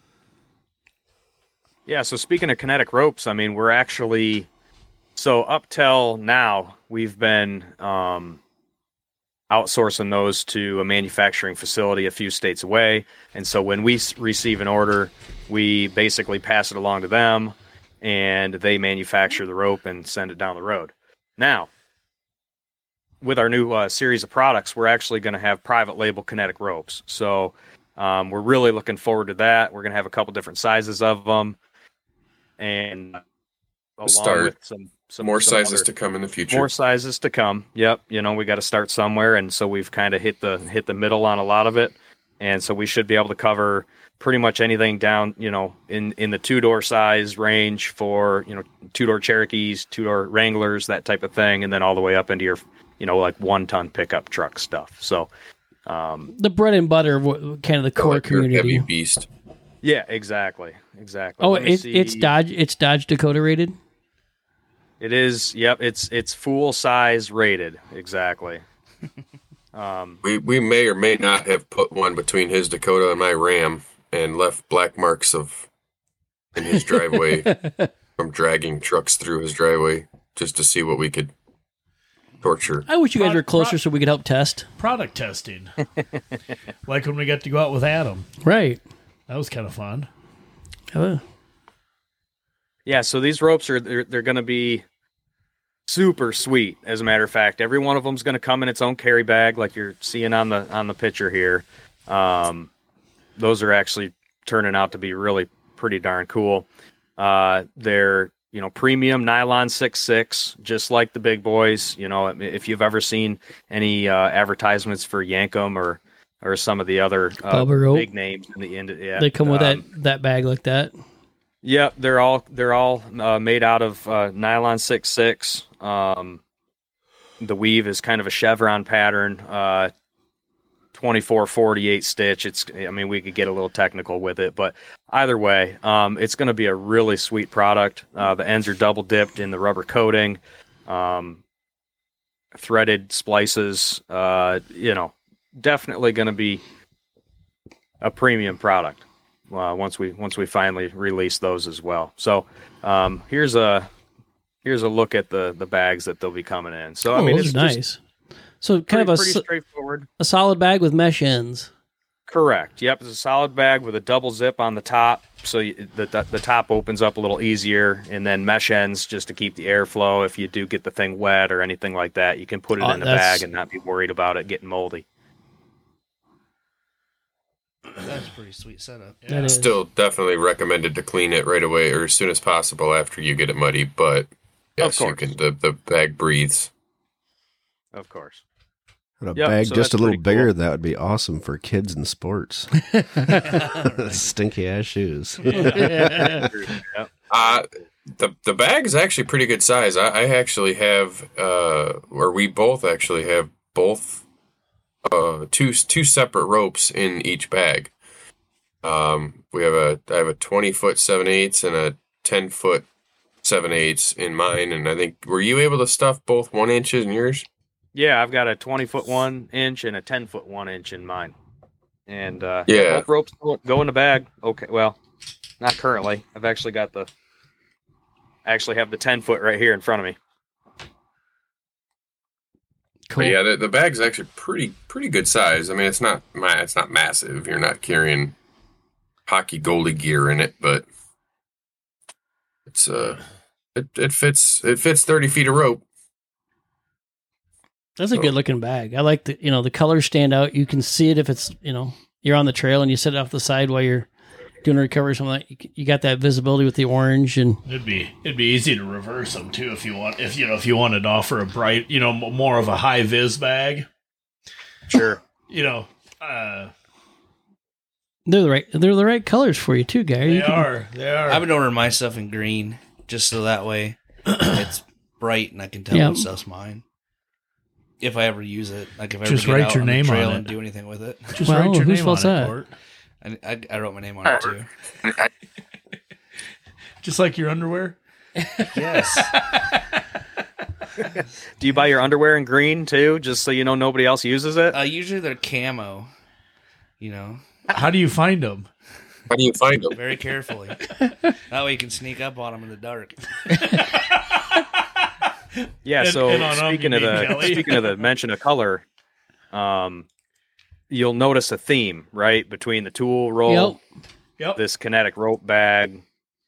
Yeah, so speaking of kinetic ropes, I mean, we're actually, so up till now, we've been outsourcing those to a manufacturing facility a few states away. And so when we receive an order, we basically pass it along to them, and they manufacture the rope and send it down the road. Now, with our new series of products, we're actually going to have private label kinetic ropes. So we're really looking forward to that. We're going to have a couple different sizes of them. And along with some more sizes other, to come in the future. More sizes to come. Yep. We got to start somewhere, and so we've kind of hit the middle on a lot of it, and so we should be able to cover pretty much anything down, in the 2-door size range for 2-door Cherokees, 2-door Wranglers, that type of thing, and then all the way up into your like 1-ton pickup truck stuff. So The bread and butter, kind of the core like your community. heavy beast. yeah, exactly. Oh, Let me it's Dodge. It's Dodge Dakota rated. It is. Yep. It's full size rated. Exactly. We may or may not have put one between his Dakota and my Ram and left black marks in his driveway from dragging trucks through his driveway just to see what we could torture. I wish you guys were closer so we could help test. Product testing. Like when we got to go out with Adam. Right. That was kind of fun. Yeah, so these ropes they're going to be super sweet. As a matter of fact, every one of them is going to come in its own carry bag, like you're seeing on the picture here. Those are actually turning out to be really pretty darn cool. They're premium nylon 6.6, just like the big boys. If you've ever seen any advertisements for Yankum or some of the other big names in the end, yeah, they come with that bag like that. Yep, they're all made out of nylon 6.6. The weave is kind of a chevron pattern, 24-48 stitch. We could get a little technical with it, but either way, it's going to be a really sweet product. The ends are double dipped in the rubber coating, threaded splices. Definitely going to be a premium product. Once we finally release those as well. So here's a look at the bags that they'll be coming in. So those are nice. So kind of pretty straightforward. A solid bag with mesh ends. Correct. Yep, it's a solid bag with a double zip on the top, so the top opens up a little easier, and then mesh ends just to keep the airflow. If you do get the thing wet or anything like that, you can put it in the bag and not be worried about it getting moldy. That's a pretty sweet setup. Yeah. Still definitely recommended to clean it right away or as soon as possible after you get it muddy, but yes, you can. The bag breathes. Of course. A bag just a little bigger, that would be awesome for kids in sports. Stinky ass shoes. The bag is actually pretty good size. I actually have, or we both actually have two separate ropes in each bag. I have a 20-foot 7/8 and a 10-foot 7/8 in mine, and I think were you able to stuff both 1 inches in yours? Yeah, I've got a 20-foot 1 inch and a 10-foot 1 inch in mine. And Yeah. both ropes go in the bag. Okay, well, not currently. I actually have the 10-foot right here in front of me. Cool. But yeah, the bag's actually pretty good size. I mean, it's not massive. You're not carrying hockey goalie gear in it, but it's it fits 30 feet of rope. That's a good looking bag. I like the colors stand out. You can see it if it's, you're on the trail and you set it off the side while you're doing a recovery or something like that. You got that visibility with the orange, and it'd be easy to reverse them too if you wanted to offer a bright, more of a high vis bag. Sure. they're the right colors for you too, Gary. They are. I've been ordering my stuff in green just so that way it's bright and I can tell what stuff's mine. If I ever use it, like if I ever just get write out your on the name trail on it and do anything with it. Just write your name on that? it, Court. I wrote my name on it too. Just like your underwear. Yes. Do you buy your underwear in green too, just so nobody else uses it? Usually they're camo. How do you find them? How do you find them? Very carefully. That way you can sneak up on them in the dark. Yeah. And So on speaking you of mean, Kelly? speaking of the mention of color, you'll notice a theme right between the tool roll, Yep. this kinetic rope bag,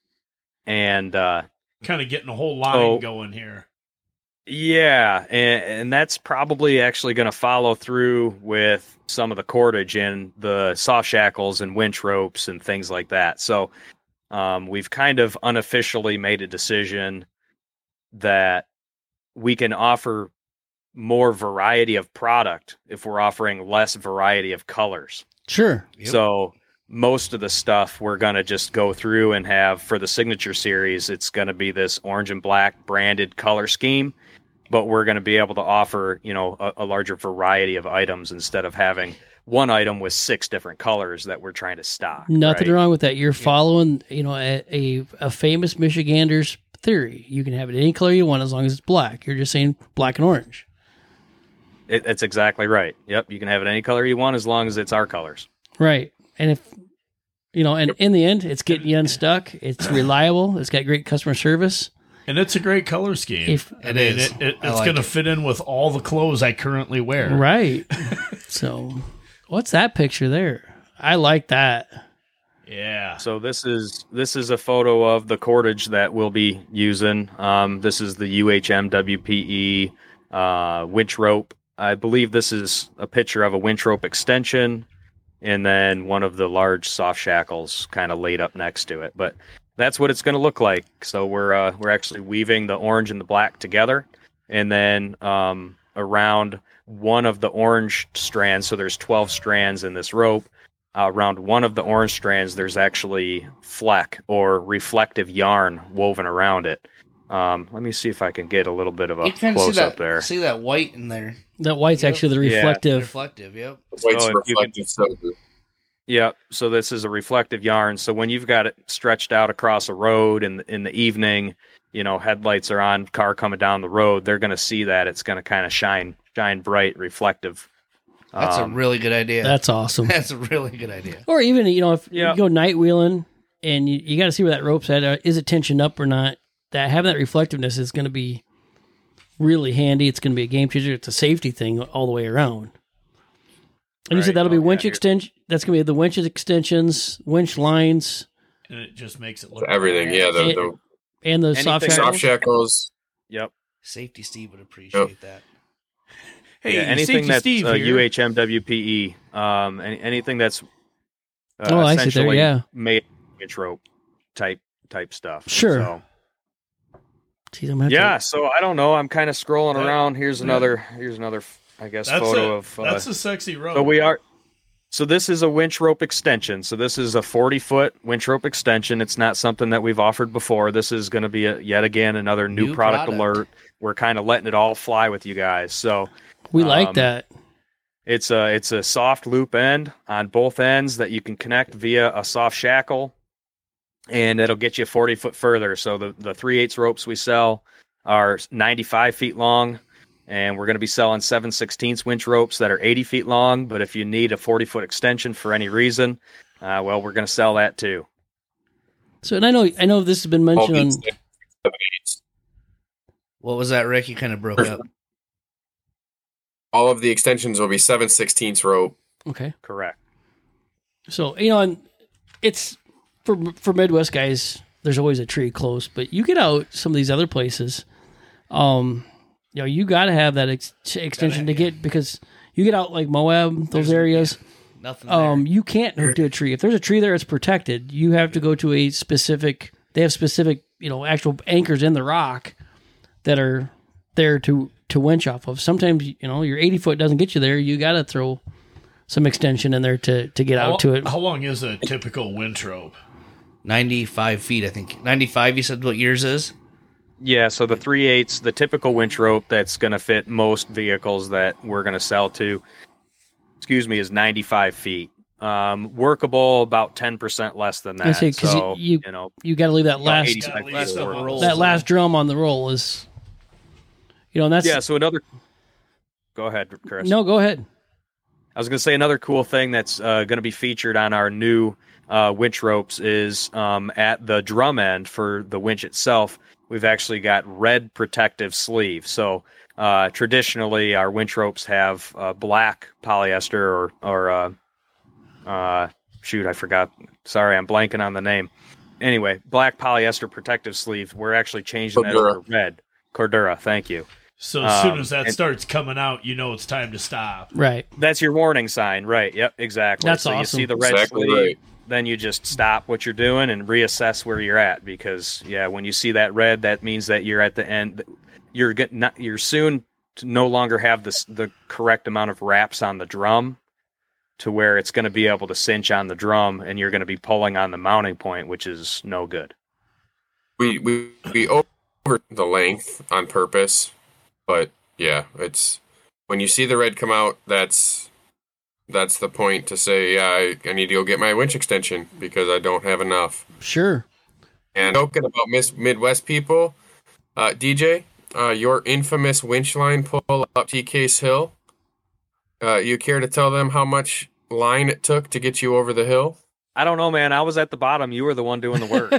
and Kind of getting a whole line going here. yeah, and that's probably actually going to follow through with some of the cordage and the soft shackles and winch ropes and things like that. So we've kind of unofficially made a decision that we can offer more variety of product if we're offering less variety of colors. Sure. Yep. So most of the stuff we're going to just go through and have for the signature series, it's going to be this orange and black branded color scheme, but we're going to be able to offer, a larger variety of items instead of having one item with 6 different colors that we're trying to stock. Nothing right? wrong with that. You're following, a famous Michigander's theory. You can have it any color you want as long as it's black. You're just saying black and orange. That's exactly right. Yep. You can have it any color you want as long as it's our colors. Right. And if, and in the end, it's getting you unstuck. It's reliable. It's got great customer service. And it's a great color scheme. If- It is. It's I like going to it. fit in with all the clothes I currently wear. Right. So what's that picture there? I like that. Yeah. So this is a photo of the cordage that we'll be using. This is the UHM WPE winch rope. I believe this is a picture of a winch rope extension, and then one of the large soft shackles kind of laid up next to it. But that's what it's going to look like. So we're actually weaving the orange and the black together, and then around one of the orange strands. So there's 12 strands in this rope. Around one of the orange strands, there's actually fleck or reflective yarn woven around it. Let me see if I can get a little bit of a You can close see up there. See that white in there. That white's actually the Yeah. reflective. Reflective, yep. White's So if you can- reflective silver. Yeah, so this is a reflective yarn. So when you've got it stretched out across a road in the evening, headlights are on, car coming down the road, they're going to see that. It's going to kind of shine bright, reflective. That's a really good idea. That's awesome. That's a really good idea. Or even, if Yeah. you go night wheeling and you got to see where that rope's at. Is it tensioned up or not? That having that reflectiveness is going to be really handy. It's going to be a game changer. It's a safety thing all the way around. And you said Right. that'll be Oh, winch yeah, extension. That's going to be the winch extensions, winch lines, And it just makes it look Everything, yeah. The and the soft Anything- shackles. soft shackles. Yep. Safety Steve would appreciate that. Hey, Yeah, anything Safety that's Steve here. UHM WPE, anything that's Oh, I see there, essentially yeah. made winch rope type stuff. Sure. So, Geez, I'm gonna have yeah, to- so I don't know. I'm kind of scrolling That- around. Here's another, I guess, photo of. That's a sexy rope. So we are. So this is a winch rope extension. So this is a 40-foot winch rope extension. It's not something that we've offered before. This is going to be yet again another new product alert. We're kind of letting it all fly with you guys. So we like um, that. It's a soft loop end on both ends that you can connect via a soft shackle, and it'll get you 40 foot further. So the 3/8 ropes we sell are 95 feet long, and we're going to be selling 7/16 winch ropes that are 80 feet long. But if you need a 40 foot extension for any reason, well, we're going to sell that too. So, and I know this has been mentioned on. What was that, Rick? You kind of broke up. All of the extensions will be 7/16 rope. Okay. Correct. So, and it's for Midwest guys, there's always a tree close, but you get out some of these other places, you got to have that extension to get, because you get out like Moab, those areas. Nothing there. You can't hook to a tree. If there's a tree there, it's protected. You have to go to a specific, they have specific, actual anchors in the rock that are there to winch off of. Sometimes, your 80 foot doesn't get you there. You got to throw some extension in there to get out to it. How long is a typical winch rope? 95 feet, I think. 95, you said what yours is? Yeah, so the 3/8, the typical winch rope that's going to fit most vehicles that we're going to sell to, is 95 feet. Workable, about 10% less than that. I say, because so, you got to leave that last 85 feet last of roll. that last drum on the roll is, and that's yeah. So another. Go ahead, Chris. No, go ahead. I was going to say another cool thing that's going to be featured on our new winch ropes is at the drum end for the winch itself. We've actually got red protective sleeve. So traditionally, our winch ropes have black polyester or I forgot. Sorry, I'm blanking on the name. Anyway, black polyester protective sleeve. We're actually changing that over to red. Cordura, thank you. So as soon as that starts coming out, it's time to stop. Right. That's your warning sign, right? Yep, exactly. That's so awesome. You see the red sleeve, right. Then you just stop what you're doing and reassess where you're at, because when you see that red, that means that you're at the end. You're soon to no longer have the correct amount of wraps on the drum, to where it's going to be able to cinch on the drum, and you're going to be pulling on the mounting point, which is no good. We over the length on purpose. But yeah, it's when you see the red come out, that's the point to say, I need to go get my winch extension because I don't have enough. Sure. And talking about Midwest people, DJ, your infamous winch line pull up TK's Hill, you care to tell them how much line it took to get you over the hill? I don't know, man. I was at the bottom. You were the one doing the work.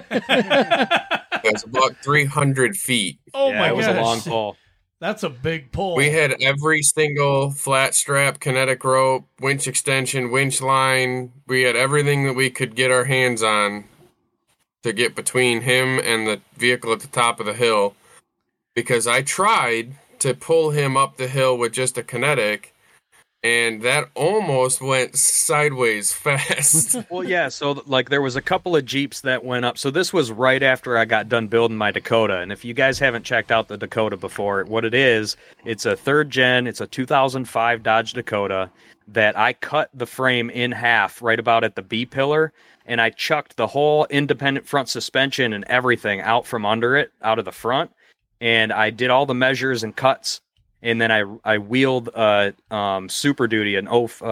It's about 300 feet. Oh my gosh. It was a long pull. That's a big pull. We had every single flat strap, kinetic rope, winch extension, winch line. We had everything that we could get our hands on to get between him and the vehicle at the top of the hill, because I tried to pull him up the hill with just a kinetic, and that almost went sideways fast. Well, yeah, so there was a couple of Jeeps that went up. So this was right after I got done building my Dakota. And if you guys haven't checked out the Dakota before, what it is, it's a third gen, it's a 2005 Dodge Dakota that I cut the frame in half right about at the B pillar, and I chucked the whole independent front suspension and everything out from under it, out of the front. And I did all the measures and cuts. And then I wheeled Super Duty, an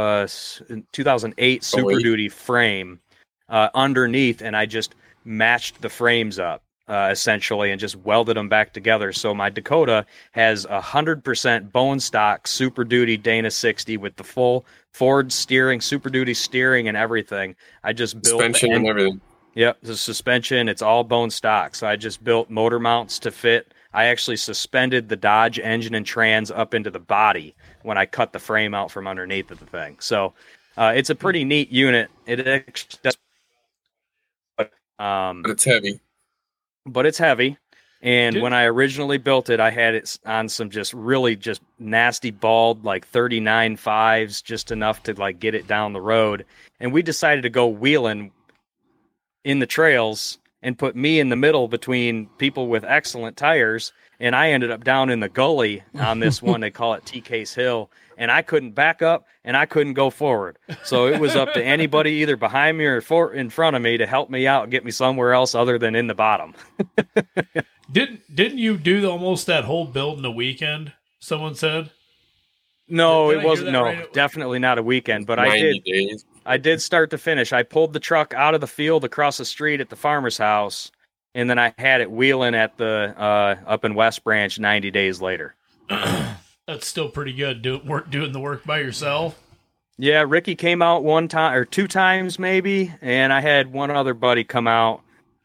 2008 Super Duty frame underneath, and I just matched the frames up essentially and just welded them back together. So my Dakota has 100% bone stock Super Duty Dana 60 with the full Ford steering, Super Duty steering, and everything. I just built suspension and everything. Yep, the suspension, it's all bone stock. So I just built motor mounts to fit. I actually suspended the Dodge engine and trans up into the body when I cut the frame out from underneath of the thing. So it's a pretty neat unit. But it's heavy. But it's heavy. And when I originally built it, I had it on some just nasty bald, 39 5s, just enough to get it down the road. And we decided to go wheeling in the trails and put me in the middle between people with excellent tires. And I ended up down in the gully on this one. They call it TK's Hill. And I couldn't back up and I couldn't go forward. So it was up to anybody either behind me or in front of me to help me out and get me somewhere else other than in the bottom. Didn't you do almost that whole build in a weekend, someone said? No, Did I it hear wasn't. that No, right? definitely not a weekend. But 90 days. I did start to finish. I pulled the truck out of the field across the street at the farmer's house, and then I had it wheeling at the up in West Branch 90 days later. That's still pretty good. Doing the work by yourself. Yeah, Ricky came out one time or two times maybe, and I had one other buddy come out,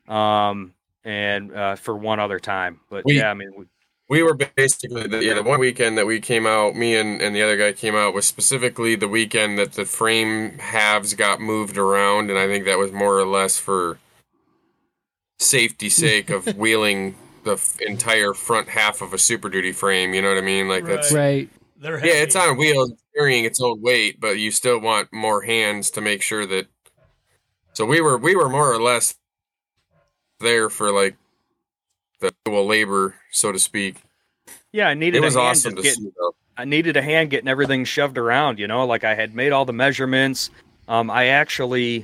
and for one other time. But We were basically the one weekend that we came out. Me and the other guy came out was specifically the weekend that the frame halves got moved around, and I think that was more or less for safety's sake of wheeling the entire front half of a Super Duty frame. You know what I mean? Like that's Right. They're heavy. yeah, it's on wheels carrying its own weight, but you still want more hands to make sure that. So we were more or less there for like the dual labor, so to speak. Yeah, I needed. It was a hand awesome to see, though. I needed a hand getting everything shoved around. Like I had made all the measurements. I actually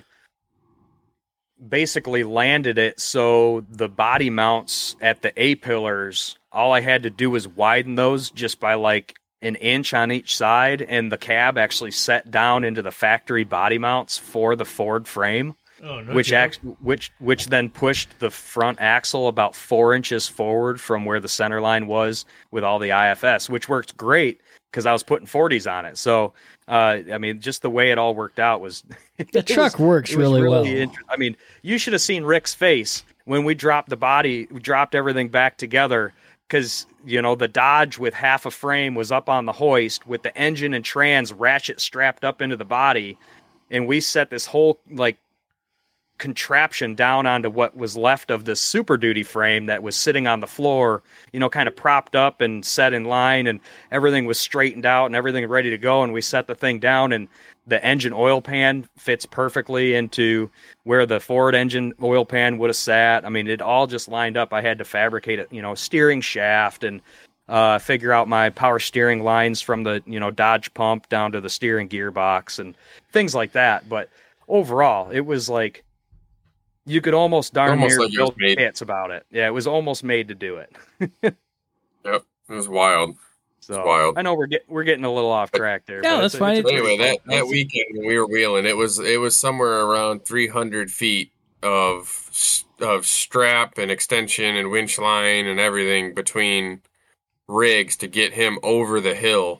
basically landed it so the body mounts at the A pillars. All I had to do was widen those just by like an inch on each side, and the cab actually set down into the factory body mounts for the Ford frame. Oh, no which then pushed the front axle about 4 inches forward from where the center line was with all the IFS, which worked great because I was putting 40s on it. So, just the way it all worked out was the truck works really well. You should have seen Rick's face when we dropped the body, we dropped everything back together. Because, the Dodge with half a frame was up on the hoist with the engine and trans ratchet strapped up into the body. And we set this whole, contraption down onto what was left of this Super Duty frame that was sitting on the floor, kind of propped up and set in line. And everything was straightened out and everything ready to go. And we set the thing down, and the engine oil pan fits perfectly into where the Ford engine oil pan would have sat. I mean, it all just lined up. I had to fabricate a steering shaft and figure out my power steering lines from the, Dodge pump down to the steering gearbox and things like that. But overall, it was like, you could almost darn near build hits about it. Yeah, it was almost made to do it. Yep, it was wild. So wild. I know we're getting a little off track there. Yeah, that's fine. Anyway, that weekend when we were wheeling, it was somewhere around 300 feet of strap and extension and winch line and everything between rigs to get him over the hill.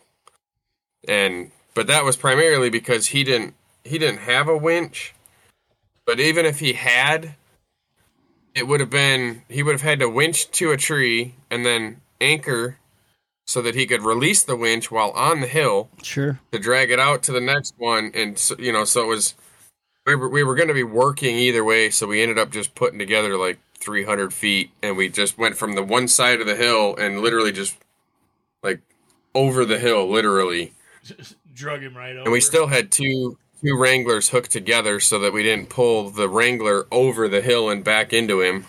But that was primarily because he didn't have a winch. But even if he had, he would have had to winch to a tree and then anchor so that he could release the winch while on the hill. Sure. To drag it out to the next one. And, so it was, we were going to be working either way. So we ended up just putting together like 300 feet. And we just went from the one side of the hill and literally just like over the hill, literally. Just drug him right over. And we still had two Wranglers hooked together so that we didn't pull the Wrangler over the hill and back into him.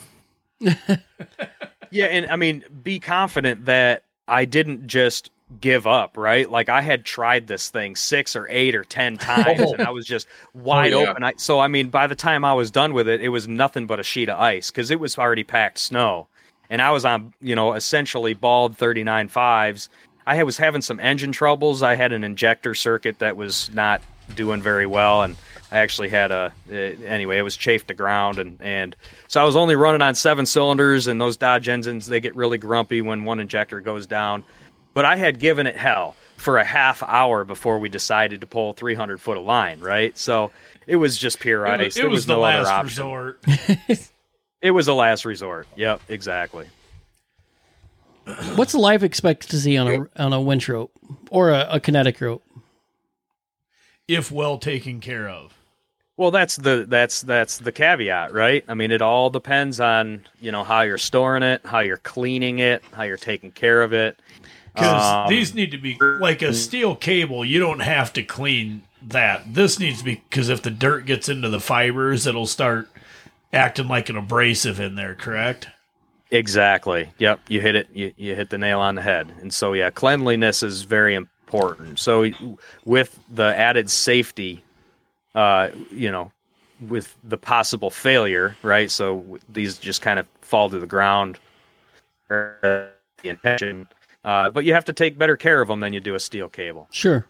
Yeah, and be confident that I didn't just give up, right? Like I had tried this thing 6 or 8 or 10 times and I was just wide open. By the time I was done with it, it was nothing but a sheet of ice because it was already packed snow. And I was on, essentially bald 39.5s. I was having some engine troubles. I had an injector circuit that was not doing very well, and I actually had it was chafed to ground, and so I was only running on 7 cylinders, and those Dodge engines, they get really grumpy when one injector goes down. But I had given it hell for a half hour before we decided to pull 300 foot of line, right? So it was just pure ice. It was the no last other option. resort. It was a last resort. Yep, exactly. What's the life expectancy on a winch rope or a kinetic rope? If well taken care of. Well, that's the caveat, right? I mean, it all depends on, how you're storing it, how you're cleaning it, how you're taking care of it. Because these need to be like a steel cable. You don't have to clean that. This needs to be, because if the dirt gets into the fibers, it'll start acting like an abrasive in there, correct? Exactly. Yep. You hit it. You hit the nail on the head. And so, yeah, cleanliness is very important. So with the added safety, with the possible failure, right? So these just kind of fall to the ground. The intention But you have to take better care of them than you do a steel cable. Sure.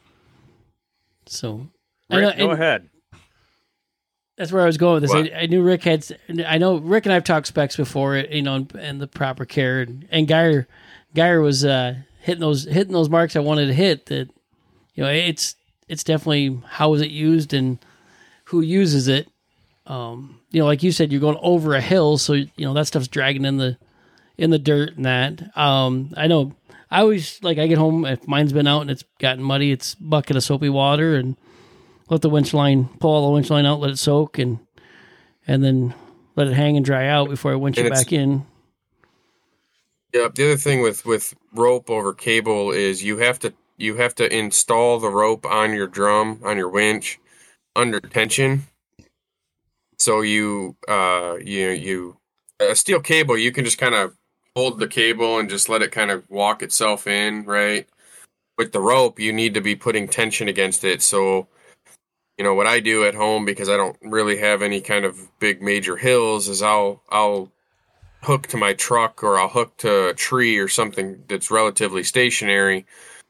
So, Rick, go ahead. That's where I was going with this. What? I knew Rick had. I know Rick and I've talked specs before, and the proper care. And Geyer was hitting those marks I wanted to hit. That it's definitely how is it used and who uses it. Like you said, you're going over a hill, so that stuff's dragging in the dirt and that. I know. I always I get home if mine's been out and it's gotten muddy. It's a bucket of soapy water and let the winch line, pull all the winch line out, let it soak, and then let it hang and dry out before I winch it back in. Yeah. The other thing with rope over cable is you have to install the rope on your drum, on your winch, under tension. So a steel cable, you can just kind of hold the cable and just let it kind of walk itself in, right? With the rope, you need to be putting tension against it. So, what I do at home, because I don't really have any kind of big major hills, is I'll hook to my truck or I'll hook to a tree or something that's relatively stationary.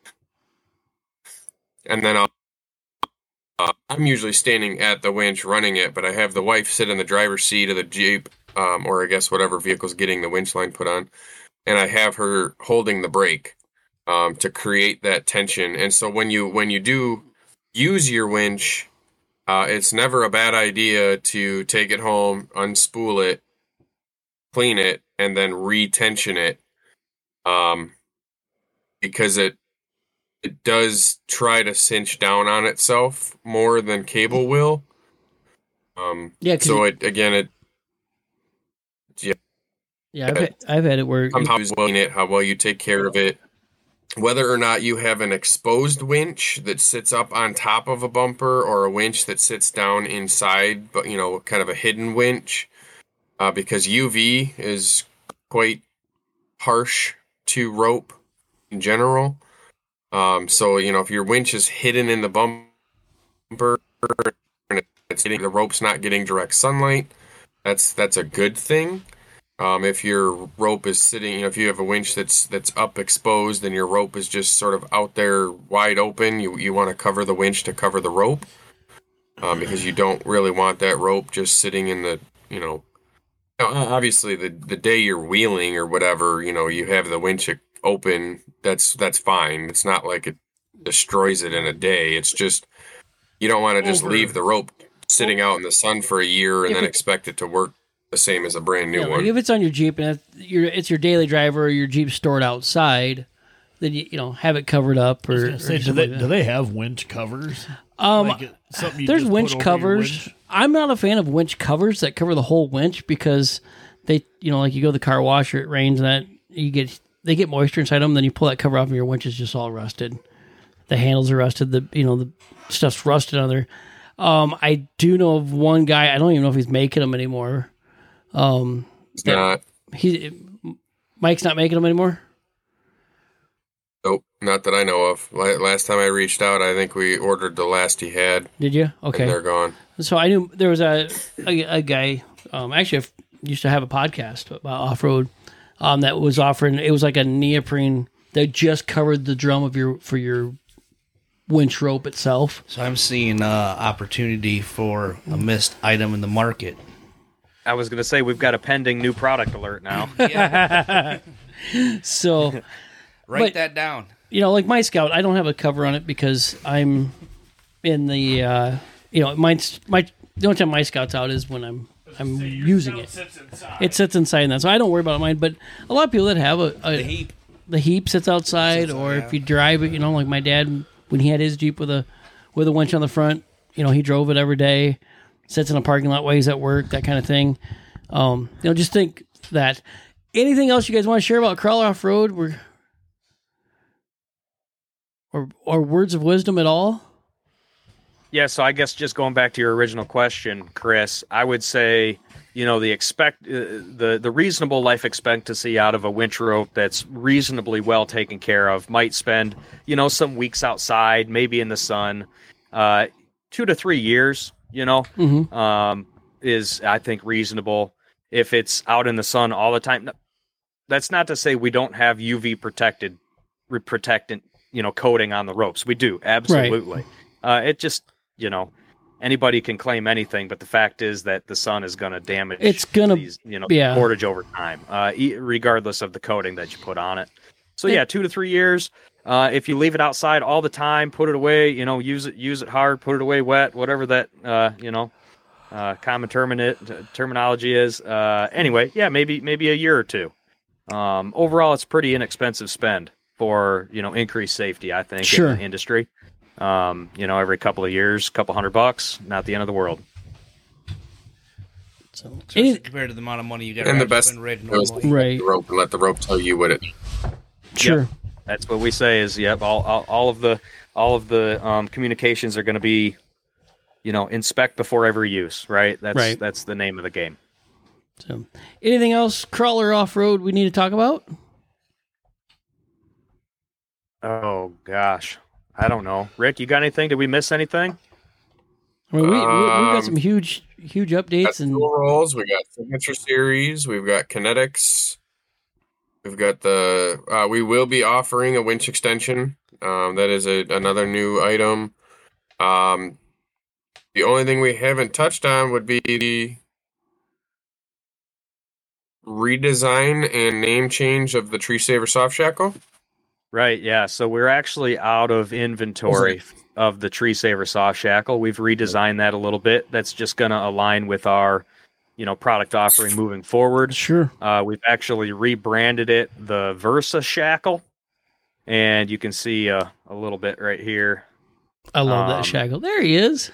And then I'm usually standing at the winch running it, but I have the wife sit in the driver's seat of the Jeep, or I guess whatever vehicle's getting the winch line put on, and I have her holding the brake to create that tension. And so when you do use your winch, it's never a bad idea to take it home, unspool it, clean it, and then retension it, because it does try to cinch down on itself more than cable will. So I've had it where how well you take care of it, whether or not you have an exposed winch that sits up on top of a bumper or a winch that sits down inside, but kind of a hidden winch, because UV is quite harsh to rope in general. So if your winch is hidden in the bumper and it's hitting, the rope's not getting direct sunlight, that's a good thing. If your rope is sitting, if you have a winch that's up exposed and your rope is just sort of out there wide open, you want to cover the winch to cover the rope, because you don't really want that rope just sitting in the, obviously the day you're wheeling or whatever, you have the winch open, that's fine. It's not like it destroys it in a day. It's just, you don't want to just leave the rope sitting out in the sun for a year and then expect it to work the same as a brand new one. Like if it's on your Jeep and it's your daily driver or your Jeep stored outside, then you have it covered up. Or do they have winch covers? There's winch covers. I'm not a fan of winch covers that cover the whole winch because they, like you go to the car wash or it rains and that they get moisture inside them. Then you pull that cover off and your winch is just all rusted. The handles are rusted. The stuff's rusted on there. I do know of one guy. I don't even know if he's making them anymore. It's not. Mike's not making them anymore? Nope, not that I know of. Last time I reached out, I think we ordered the last he had. Did you? Okay. And they're gone. So I knew there was a guy, actually I used to have a podcast about off-road, that was offering, it was like a neoprene that just covered the drum for your winch rope itself. So I'm seeing opportunity for a missed item in the market. I was going to say, we've got a pending new product alert now. So, Write that down. Like my Scout, I don't have a cover on it because I'm in the, the only time my Scout's out is when I'm using it. It sits inside that, so I don't worry about mine. But a lot of people that have the heap sits outside, or if you drive it, like my dad when he had his Jeep with a winch on the front, he drove it every day. Sits in a parking lot while he's at work, that kind of thing. Just think that. Anything else you guys want to share about Crawler Off-Road? Or words of wisdom at all? Yeah, so I guess just going back to your original question, Chris, I would say, the reasonable life expectancy out of a winch rope that's reasonably well taken care of might spend, some weeks outside, maybe in the sun, 2 to 3 years. Is I think reasonable. If it's out in the sun all the time, that's not to say we don't have UV protectant, coating on the ropes. We do, absolutely. Right. It just, anybody can claim anything, but the fact is that the sun is going to damage these, cordage over time, regardless of the coating that you put on it. So 2 to 3 years. If you leave it outside all the time, put it away, use it hard, put it away wet, whatever that, common terminology is. Anyway, maybe a year or two. Overall, it's pretty inexpensive spend for, increased safety, I think, in the industry. Every couple of years, couple $100, not the end of the world. So compared to the amount of money you got, and the best rig normally. Right. The rope and let the rope tell you what it. Sure. Yep. That's what we say is, all of the communications are going to be, inspect before every use, right? That's the name of the game. So, anything else crawler off-road we need to talk about? Oh gosh, I don't know. Rick, you got anything? Did we miss anything? I mean, we've got some huge updates and dual rolls. We got Signature Series. We've got Kinetics. We've got we will be offering a winch extension. That is another new item. The only thing we haven't touched on would be the redesign and name change of the Tree Saver Soft Shackle. Right, yeah. So we're actually out of inventory of the Tree Saver Soft Shackle. We've redesigned that a little bit. That's just going to align with our, product offering moving forward. Sure. We've actually rebranded it the Versa Shackle, and you can see a little bit right here. I love that shackle. There he is.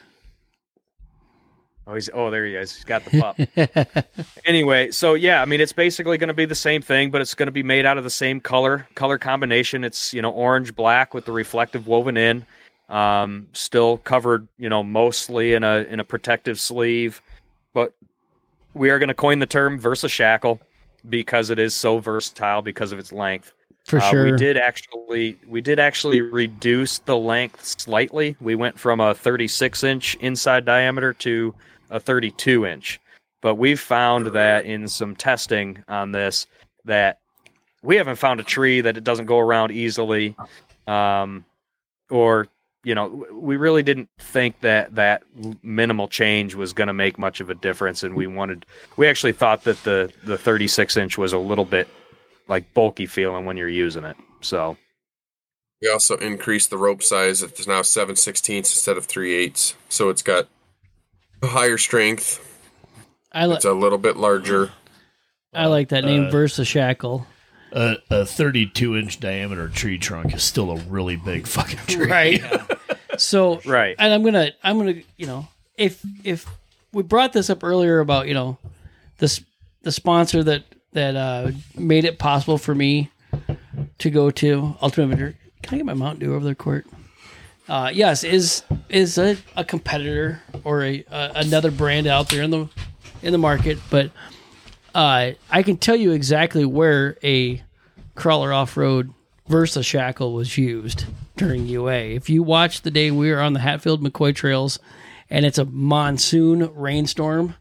There he is. He's got the pup. Anyway, so it's basically going to be the same thing, but it's going to be made out of the same color combination. It's, orange, black with the reflective woven in, still covered, mostly in a protective sleeve, but we are going to coin the term Versa Shackle because it is so versatile because of its length. For sure. We did actually reduce the length slightly. We went from a 36-inch inside diameter to a 32-inch. But we've found that in some testing on this that we haven't found a tree that it doesn't go around easily, or we really didn't think that minimal change was going to make much of a difference, and we actually thought that the 36-inch was a little bit like bulky feeling when you're using it. So we also increased the rope size. It's now 7/16 instead of 3/8, so it's got a higher strength. It's a little bit larger. I like that name, Versa Shackle. A 32-inch diameter tree trunk is still a really big fucking tree. Right. So, right. And I'm gonna, if we brought this up earlier about, the sponsor that made it possible for me to go to Ultimate Adventure. Can I get my Mountain Dew over there, Court? Yes, is a competitor or another brand out there in the market, but I can tell you exactly where a crawler off-road Versa Shackle was used during UA. If you watch the day we were on the Hatfield McCoy trails and it's a monsoon rainstorm,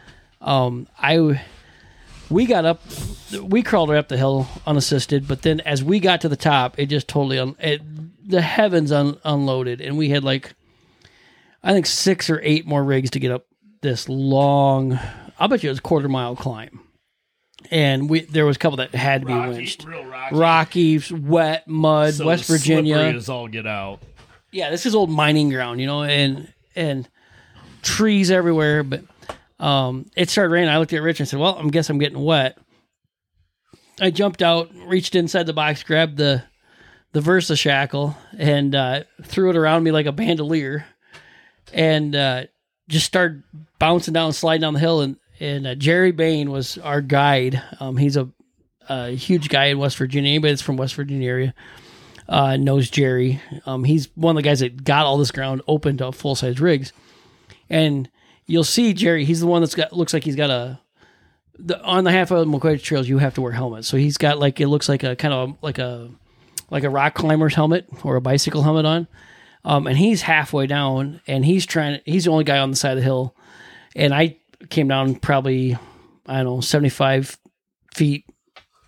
we crawled right up the hill unassisted, but then as we got to the top, it just totally the heavens unloaded, and we had I think 6 or 8 more rigs to get up this long. I'll bet you it was a quarter-mile climb, and there was a couple that had to be winched. Real rocky, wet mud, so West Virginia. Slippery as all get out. Yeah, this is old mining ground, and trees everywhere, but. It started raining. I looked at Rich and said, well, I guess I'm getting wet. I jumped out, reached inside the box, grabbed the Versa Shackle, and threw it around me like a bandolier, and just started bouncing down, sliding down the hill. And Jerry Bain was our guide. He's a huge guy in West Virginia. Anybody that's from West Virginia area knows Jerry. He's one of the guys that got all this ground open to full-size rigs. And you'll see Jerry. He's the one looks like he's got on the Hatfield McCoy trails. You have to wear helmets, so he's got it looks like a kind of like a rock climber's helmet or a bicycle helmet on. And he's halfway down, and he's the only guy on the side of the hill. And I came down probably 75 feet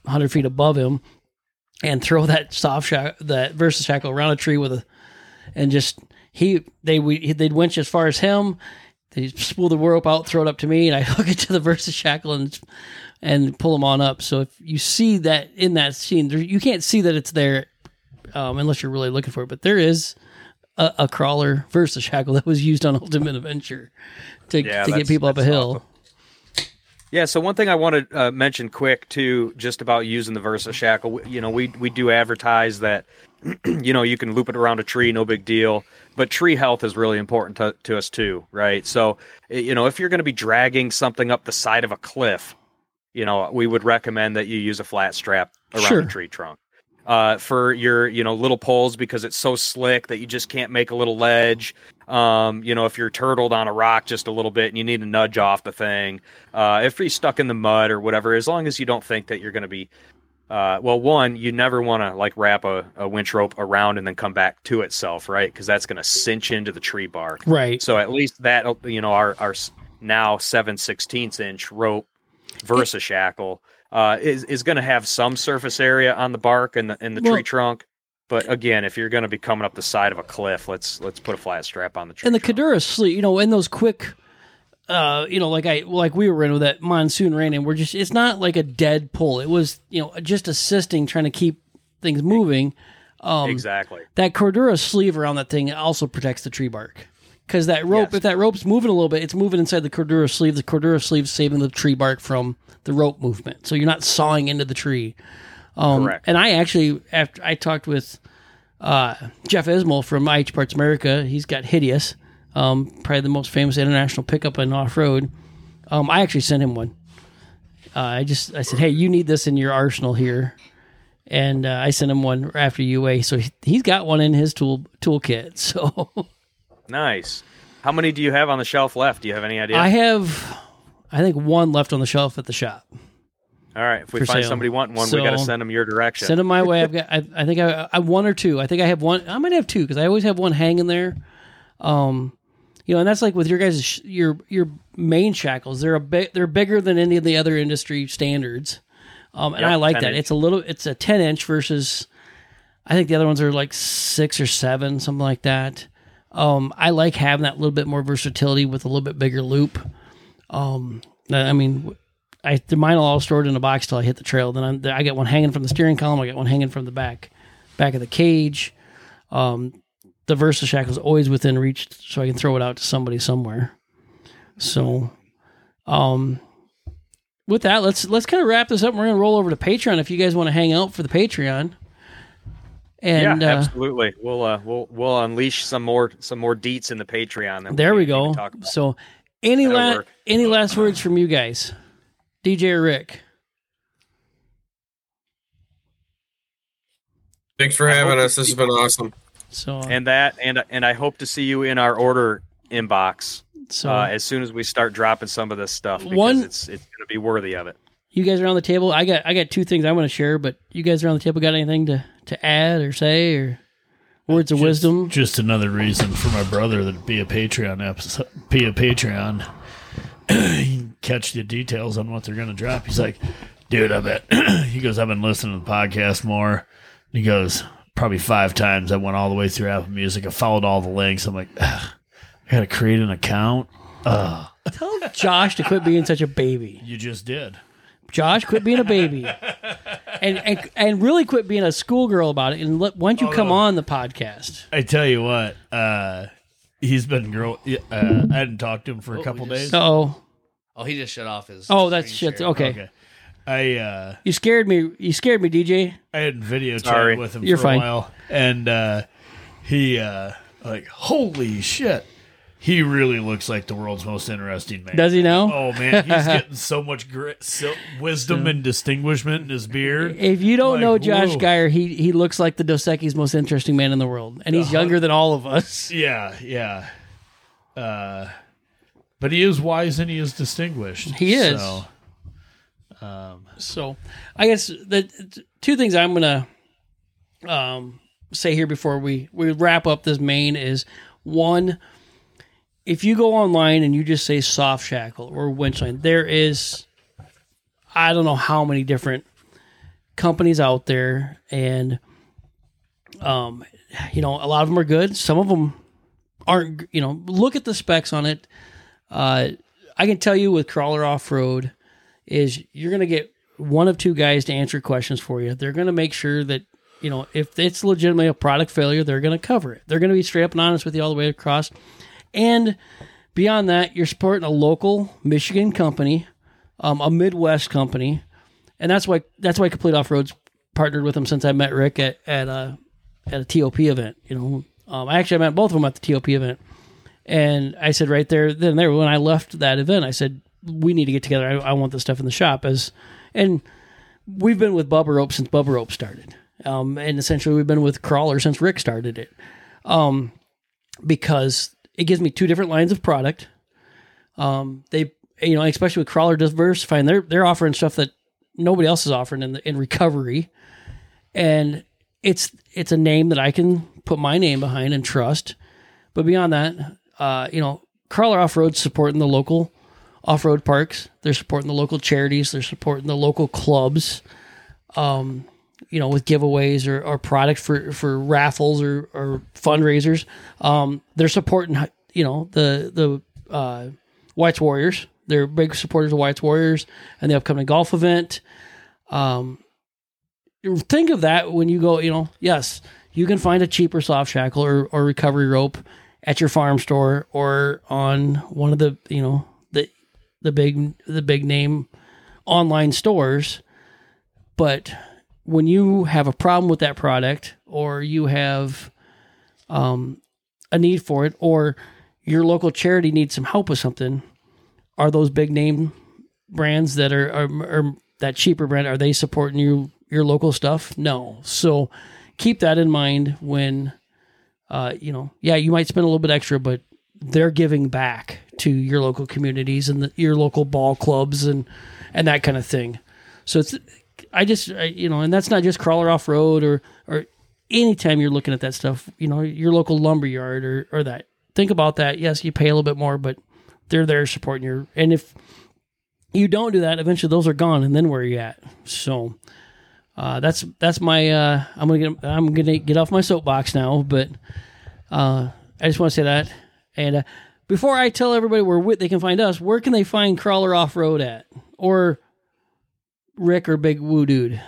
100 feet above him and throw that that Versa shackle around a tree and just they'd winch as far as him. They spool the rope out, throw it up to me, and I hook it to the Versa shackle and pull them on up. So if you see that in that scene, you can't see that it's there unless you're really looking for it. But there is a crawler Versa shackle that was used on Ultimate Adventure to get people up a hill. Awesome. Yeah, so one thing I want to mention quick too, just about using the Versa shackle. We do advertise that you can loop it around a tree, no big deal. But tree health is really important to us too, right? So, if you're going to be dragging something up the side of a cliff, we would recommend that you use a flat strap around the tree trunk. For your, little poles, because it's so slick that you just can't make a little ledge. If you're turtled on a rock just a little bit and you need to nudge off the thing, if you're stuck in the mud or whatever, as long as you don't think that you're going to be, you never want to wrap a winch rope around and then come back to itself, right? Because that's going to cinch into the tree bark. Right. So at least that, our now 7/16 inch rope Versa shackle is going to have some surface area on the bark and the tree trunk. But again, if you're going to be coming up the side of a cliff, let's put a flat strap on the tree. And the trunk. Kadura sleeve, in those quick, like we were in with that monsoon rain, and it's not like a dead pull. It was, just assisting, trying to keep things moving. Exactly. That Cordura sleeve around that thing also protects the tree bark. Because that rope, if that rope's moving a little bit, it's moving inside the Cordura sleeve. The Cordura sleeve's saving the tree bark from the rope movement. So you're not sawing into the tree. Correct. And I actually, after I talked with Jeff Ismail from IH Parts America, he's got Hideous, probably the most famous international pickup in off-road. I actually sent him one. I said, hey, you need this in your arsenal here. And I sent him one after UA. So he's got one in his toolkit. So... Nice. How many do you have on the shelf left? Do you have any idea? I think one left on the shelf at the shop. All right. If we find somebody wanting one, we got to send them your direction. Send them my way. I think I one or two. I think I have one. I might have two because I always have one hanging there. And that's like with your guys' your main shackles. They're bigger than any of the other industry standards. And I like that. It's a 10-inch versus, I think the other ones are like 6 or 7, something like that. I like having that little bit more versatility with a little bit bigger loop. Mine are all stored in a box till I hit the trail. Then I get one hanging from the steering column. I get one hanging from the back of the cage. The Versa shackle is always within reach, so I can throw it out to somebody somewhere. So, with that, let's kind of wrap this up. We're gonna roll over to Patreon if you guys want to hang out for the Patreon. And absolutely. We'll unleash some more deets in the Patreon. There we go. So, any last words from you guys, DJ or Rick? Thanks for having us. This has been awesome. So, and I hope to see you in our order inbox. So as soon as we start dropping some of this stuff, because it's going to be worthy of it. You guys around the table, I got two things I want to share, but you guys around the table got anything to add or say or words of wisdom? Just another reason for my brother to be a Patreon episode. Be a Patreon. You can catch the details on what they're going to drop. He's like, dude, I bet. He goes, I've been listening to the podcast more. He goes, probably 5 times. I went all the way through Apple Music. I followed all the links. I'm like, I got to create an account. Tell Josh to quit being such a baby. You just did. Josh, quit being a baby, and really quit being a schoolgirl about it. And why don't you come on the podcast? I tell you what, he's been growing. I hadn't talked to him for a couple days. Oh, he just shut off his. Oh, that's shit. Share. Okay. You scared me. You scared me, DJ. I had video chat with him You're for fine. a while, and he holy shit. He really looks like the world's most interesting man. Does he now? Oh, man. He's getting so much wisdom and distinguishment in his beard. If you don't know Josh Geyer, he looks like the Dos Equis most interesting man in the world. And he's younger than all of us. Yeah. But he is wise and he is distinguished. He is. So I guess the two things I'm going to say here before we wrap up this main is, one, if you go online and you just say soft shackle or winch line, there is, I don't know how many different companies out there, and you know, a lot of them are good. Some of them aren't. You know, look at the specs on it. I can tell you with Crawler Off-Road is you're going to get one of two guys to answer questions for you. They're going to make sure that, you know, if it's legitimately a product failure, they're going to cover it. They're going to be straight up and honest with you all the way across. And beyond that, you're supporting a local Michigan company, a Midwest company, and that's why Complete Off-Road's partnered with them since I met Rick at a TOP event. You know, I met both of them at the TOP event, and I said right there, then there when I left that event, I said we need to get together. I want this stuff in the shop and we've been with Bubba Rope since Bubba Rope started, and essentially we've been with Crawler since Rick started it, because it gives me two different lines of product. They, you know, especially with Crawler diversifying, they're offering stuff that nobody else is offering in recovery, and it's a name that I can put my name behind and trust. But beyond that, you know, Crawler Off-Road's supporting the local off-road parks. They're supporting the local charities. They're supporting the local clubs, you know, with giveaways or product for raffles or fundraisers. They're supporting, you know, the White's Warriors. They're big supporters of White's Warriors and the upcoming golf event. Think of that when you go, you know, yes, you can find a cheaper soft shackle or recovery rope at your farm store or on one of the, you know, the big name online stores. But when you have a problem with that product, or you have a need for it, or your local charity needs some help with something, are those big name brands that are that cheaper brand, are they supporting your local stuff? No. So keep that in mind when, you know, yeah, you might spend a little bit extra, but they're giving back to your local communities and your local ball clubs and that kind of thing. So you know, and that's not just Crawler Off-Road or anytime you're looking at that stuff, you know, your local lumberyard or that. Think about that. Yes, you pay a little bit more, but they're there supporting and if you don't do that, eventually those are gone, and then where are you at? So that's my I'm gonna get off my soapbox now, but I just want to say that. And before I tell everybody where they can find us, where can they find Crawler Off-Road at, or Rick or Big Woo Dude?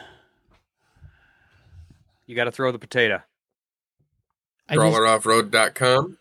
You got to throw the potato. CrawlerOffroad.com.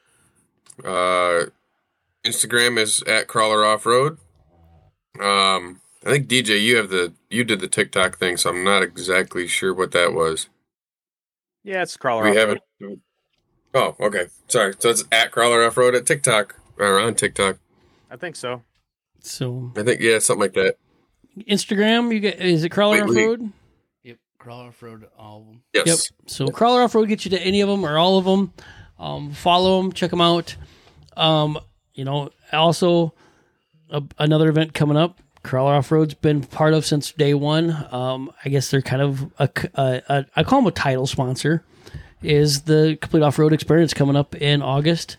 Instagram is at Crawler Off-Road. I think DJ, you did the TikTok thing, so I'm not exactly sure what that was. Yeah, it's Crawler We Off-Road. haven't. Oh, okay. Sorry. So it's at Crawler Off-Road at TikTok, or on TikTok. I think so. So I think, yeah, something like that. Instagram, is it Crawler Off-Road? Yep, Crawler Off-Road, all of them. Yes. Yep. So Crawler Off-Road gets you to any of them or all of them. Follow them, check them out. You know, also another event coming up. Crawler Off-Road's been part of since day one. I guess they're kind of I call them a title sponsor. Is the Complete Off-Road Experience coming up in August?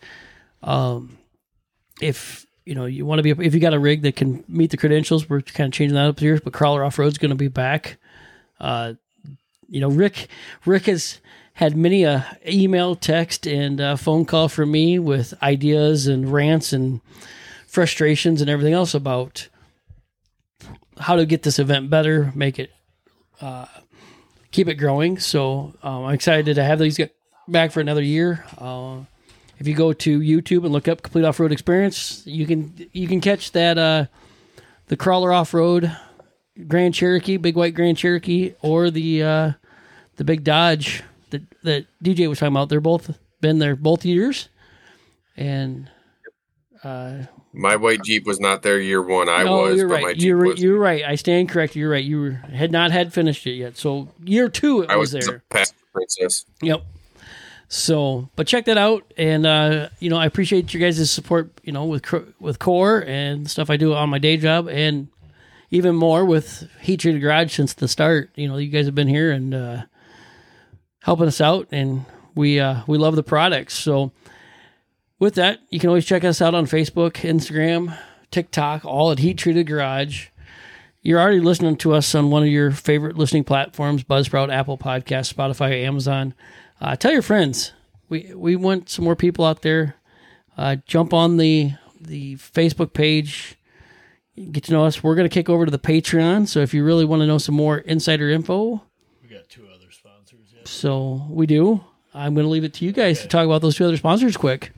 If you know you want to be, if you got a rig that can meet the credentials, we're kind of changing that up here. But Crawler Off-Road's going to be back. You know, Rick has had many a email, text, and phone call from me with ideas and rants and frustrations and everything else about how to get this event better, make it, keep it growing. So I'm excited to have these get back for another year. If you go to YouTube and look up Complete Off-Road Experience, you can catch that the Crawler Off-Road Grand Cherokee, big white Grand Cherokee, or the big Dodge that DJ was talking about. They're both been there both years, and my white Jeep was not there year one. I was, you're but right. my Jeep was. You're right. I stand corrected. You're right. You had not finished it yet. So year two, I was there. past Princess. Yep. So, but check that out, and you know, I appreciate your guys' support. You know, with Core and stuff I do on my day job, and even more with Heat Treated Garage since the start. You know, you guys have been here and helping us out, and we love the products. So, with that, you can always check us out on Facebook, Instagram, TikTok, all at Heat Treated Garage. you're already listening to us on one of your favorite listening platforms, Buzzsprout, Apple Podcasts, Spotify, Amazon, tell your friends. We want some more people out there. Jump on the Facebook page. Get to know us. We're going to kick over to the Patreon. So if you really want to know some more insider info. We got 2 other sponsors. Yeah. So we do. I'm going to leave it to you guys to talk about those 2 other sponsors quick.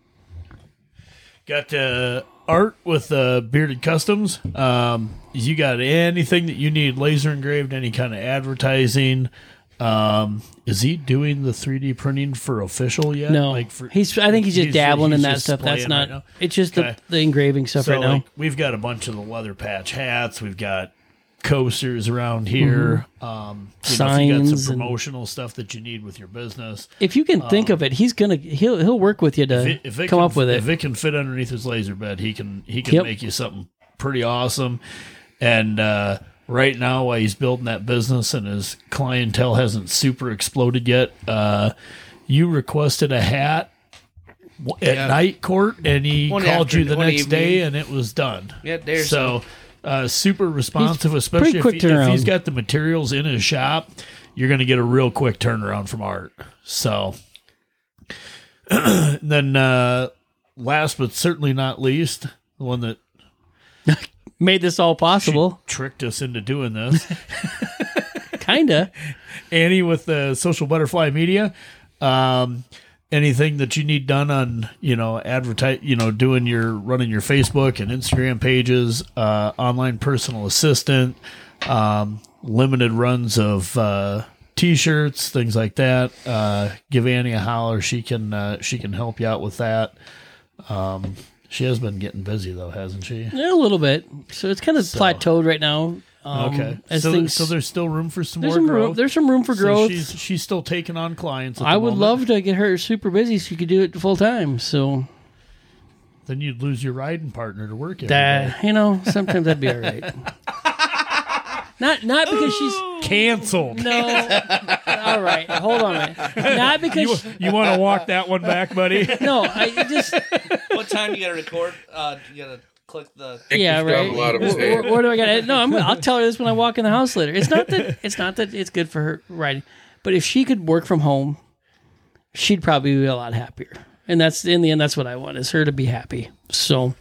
Got Art with Bearded Customs. You got anything that you need laser engraved, any kind of advertising? Is he doing the 3D printing for official yet? No, I think he's just dabbling in that just stuff. That's not. Right it's just the engraving stuff so right now. We've got a bunch of the leather patch hats. We've got coasters around here. Signs, if you got some promotional stuff that you need with your business. If you can think of it, he'll work with you to come up with it. If it can fit underneath his laser bed, he can make you something pretty awesome. And right now, while he's building that business and his clientele hasn't super exploded yet, you requested a hat at night court, and he called you the next day, and it was done. Yeah, there's so. Super responsive, especially if he's got the materials in his shop. You're going to get a real quick turnaround from Art. So, then last but certainly not least, the one that made this all possible, tricked us into doing this, kinda. Annie with the Social Butterfly Media. Anything that you need done on, advertise, running your Facebook and Instagram pages, online personal assistant, limited runs of T-shirts, things like that. Give Annie a holler; she can help you out with that. She has been getting busy though, hasn't she? Yeah, a little bit. So it's kind of plateaued right now. Okay. So there's still room for some more growth. There's some room for growth. She's still taking on clients. I would love to get her super busy so you could do it full time. So then you'd lose your riding partner to work every day. Sometimes that'd be all right. Not because she's canceled. No. All right. Hold on a minute. Not because you want to walk that one back, buddy. No, I just. What time you got to record? You got to click the. Yeah, right. Where do I got? No, I'll tell her this when I walk in the house later. It's not that it's good for her riding, but if she could work from home, she'd probably be a lot happier. And that's in the end, that's what I want, is her to be happy. So,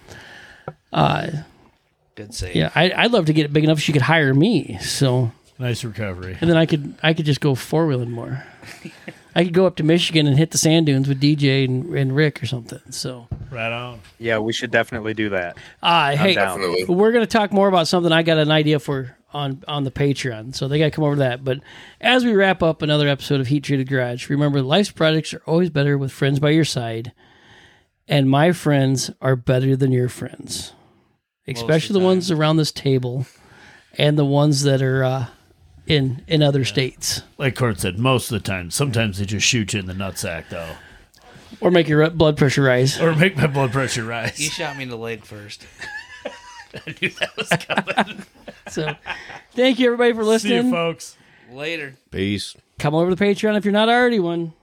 good save. Yeah, I'd love to get it big enough she could hire me. So nice recovery. And then I could just go 4-wheeling more. I could go up to Michigan and hit the sand dunes with DJ and Rick or something. So right on. Yeah, we should definitely do that. Hey, definitely. We're going to talk more about something I got an idea for on the Patreon. So they got to come over to that. But as we wrap up another episode of Heat Treated Garage, remember life's projects are always better with friends by your side. And my friends are better than your friends. Especially the ones around this table and the ones that are in other states. Like Court said, most of the time. Sometimes they just shoot you in the nutsack, though. Or make your blood pressure rise. Or make my blood pressure rise. You shot me in the leg first. I knew that was coming. So, thank you everybody for listening. See you, folks. Later. Peace. Come over to the Patreon if you're not already one.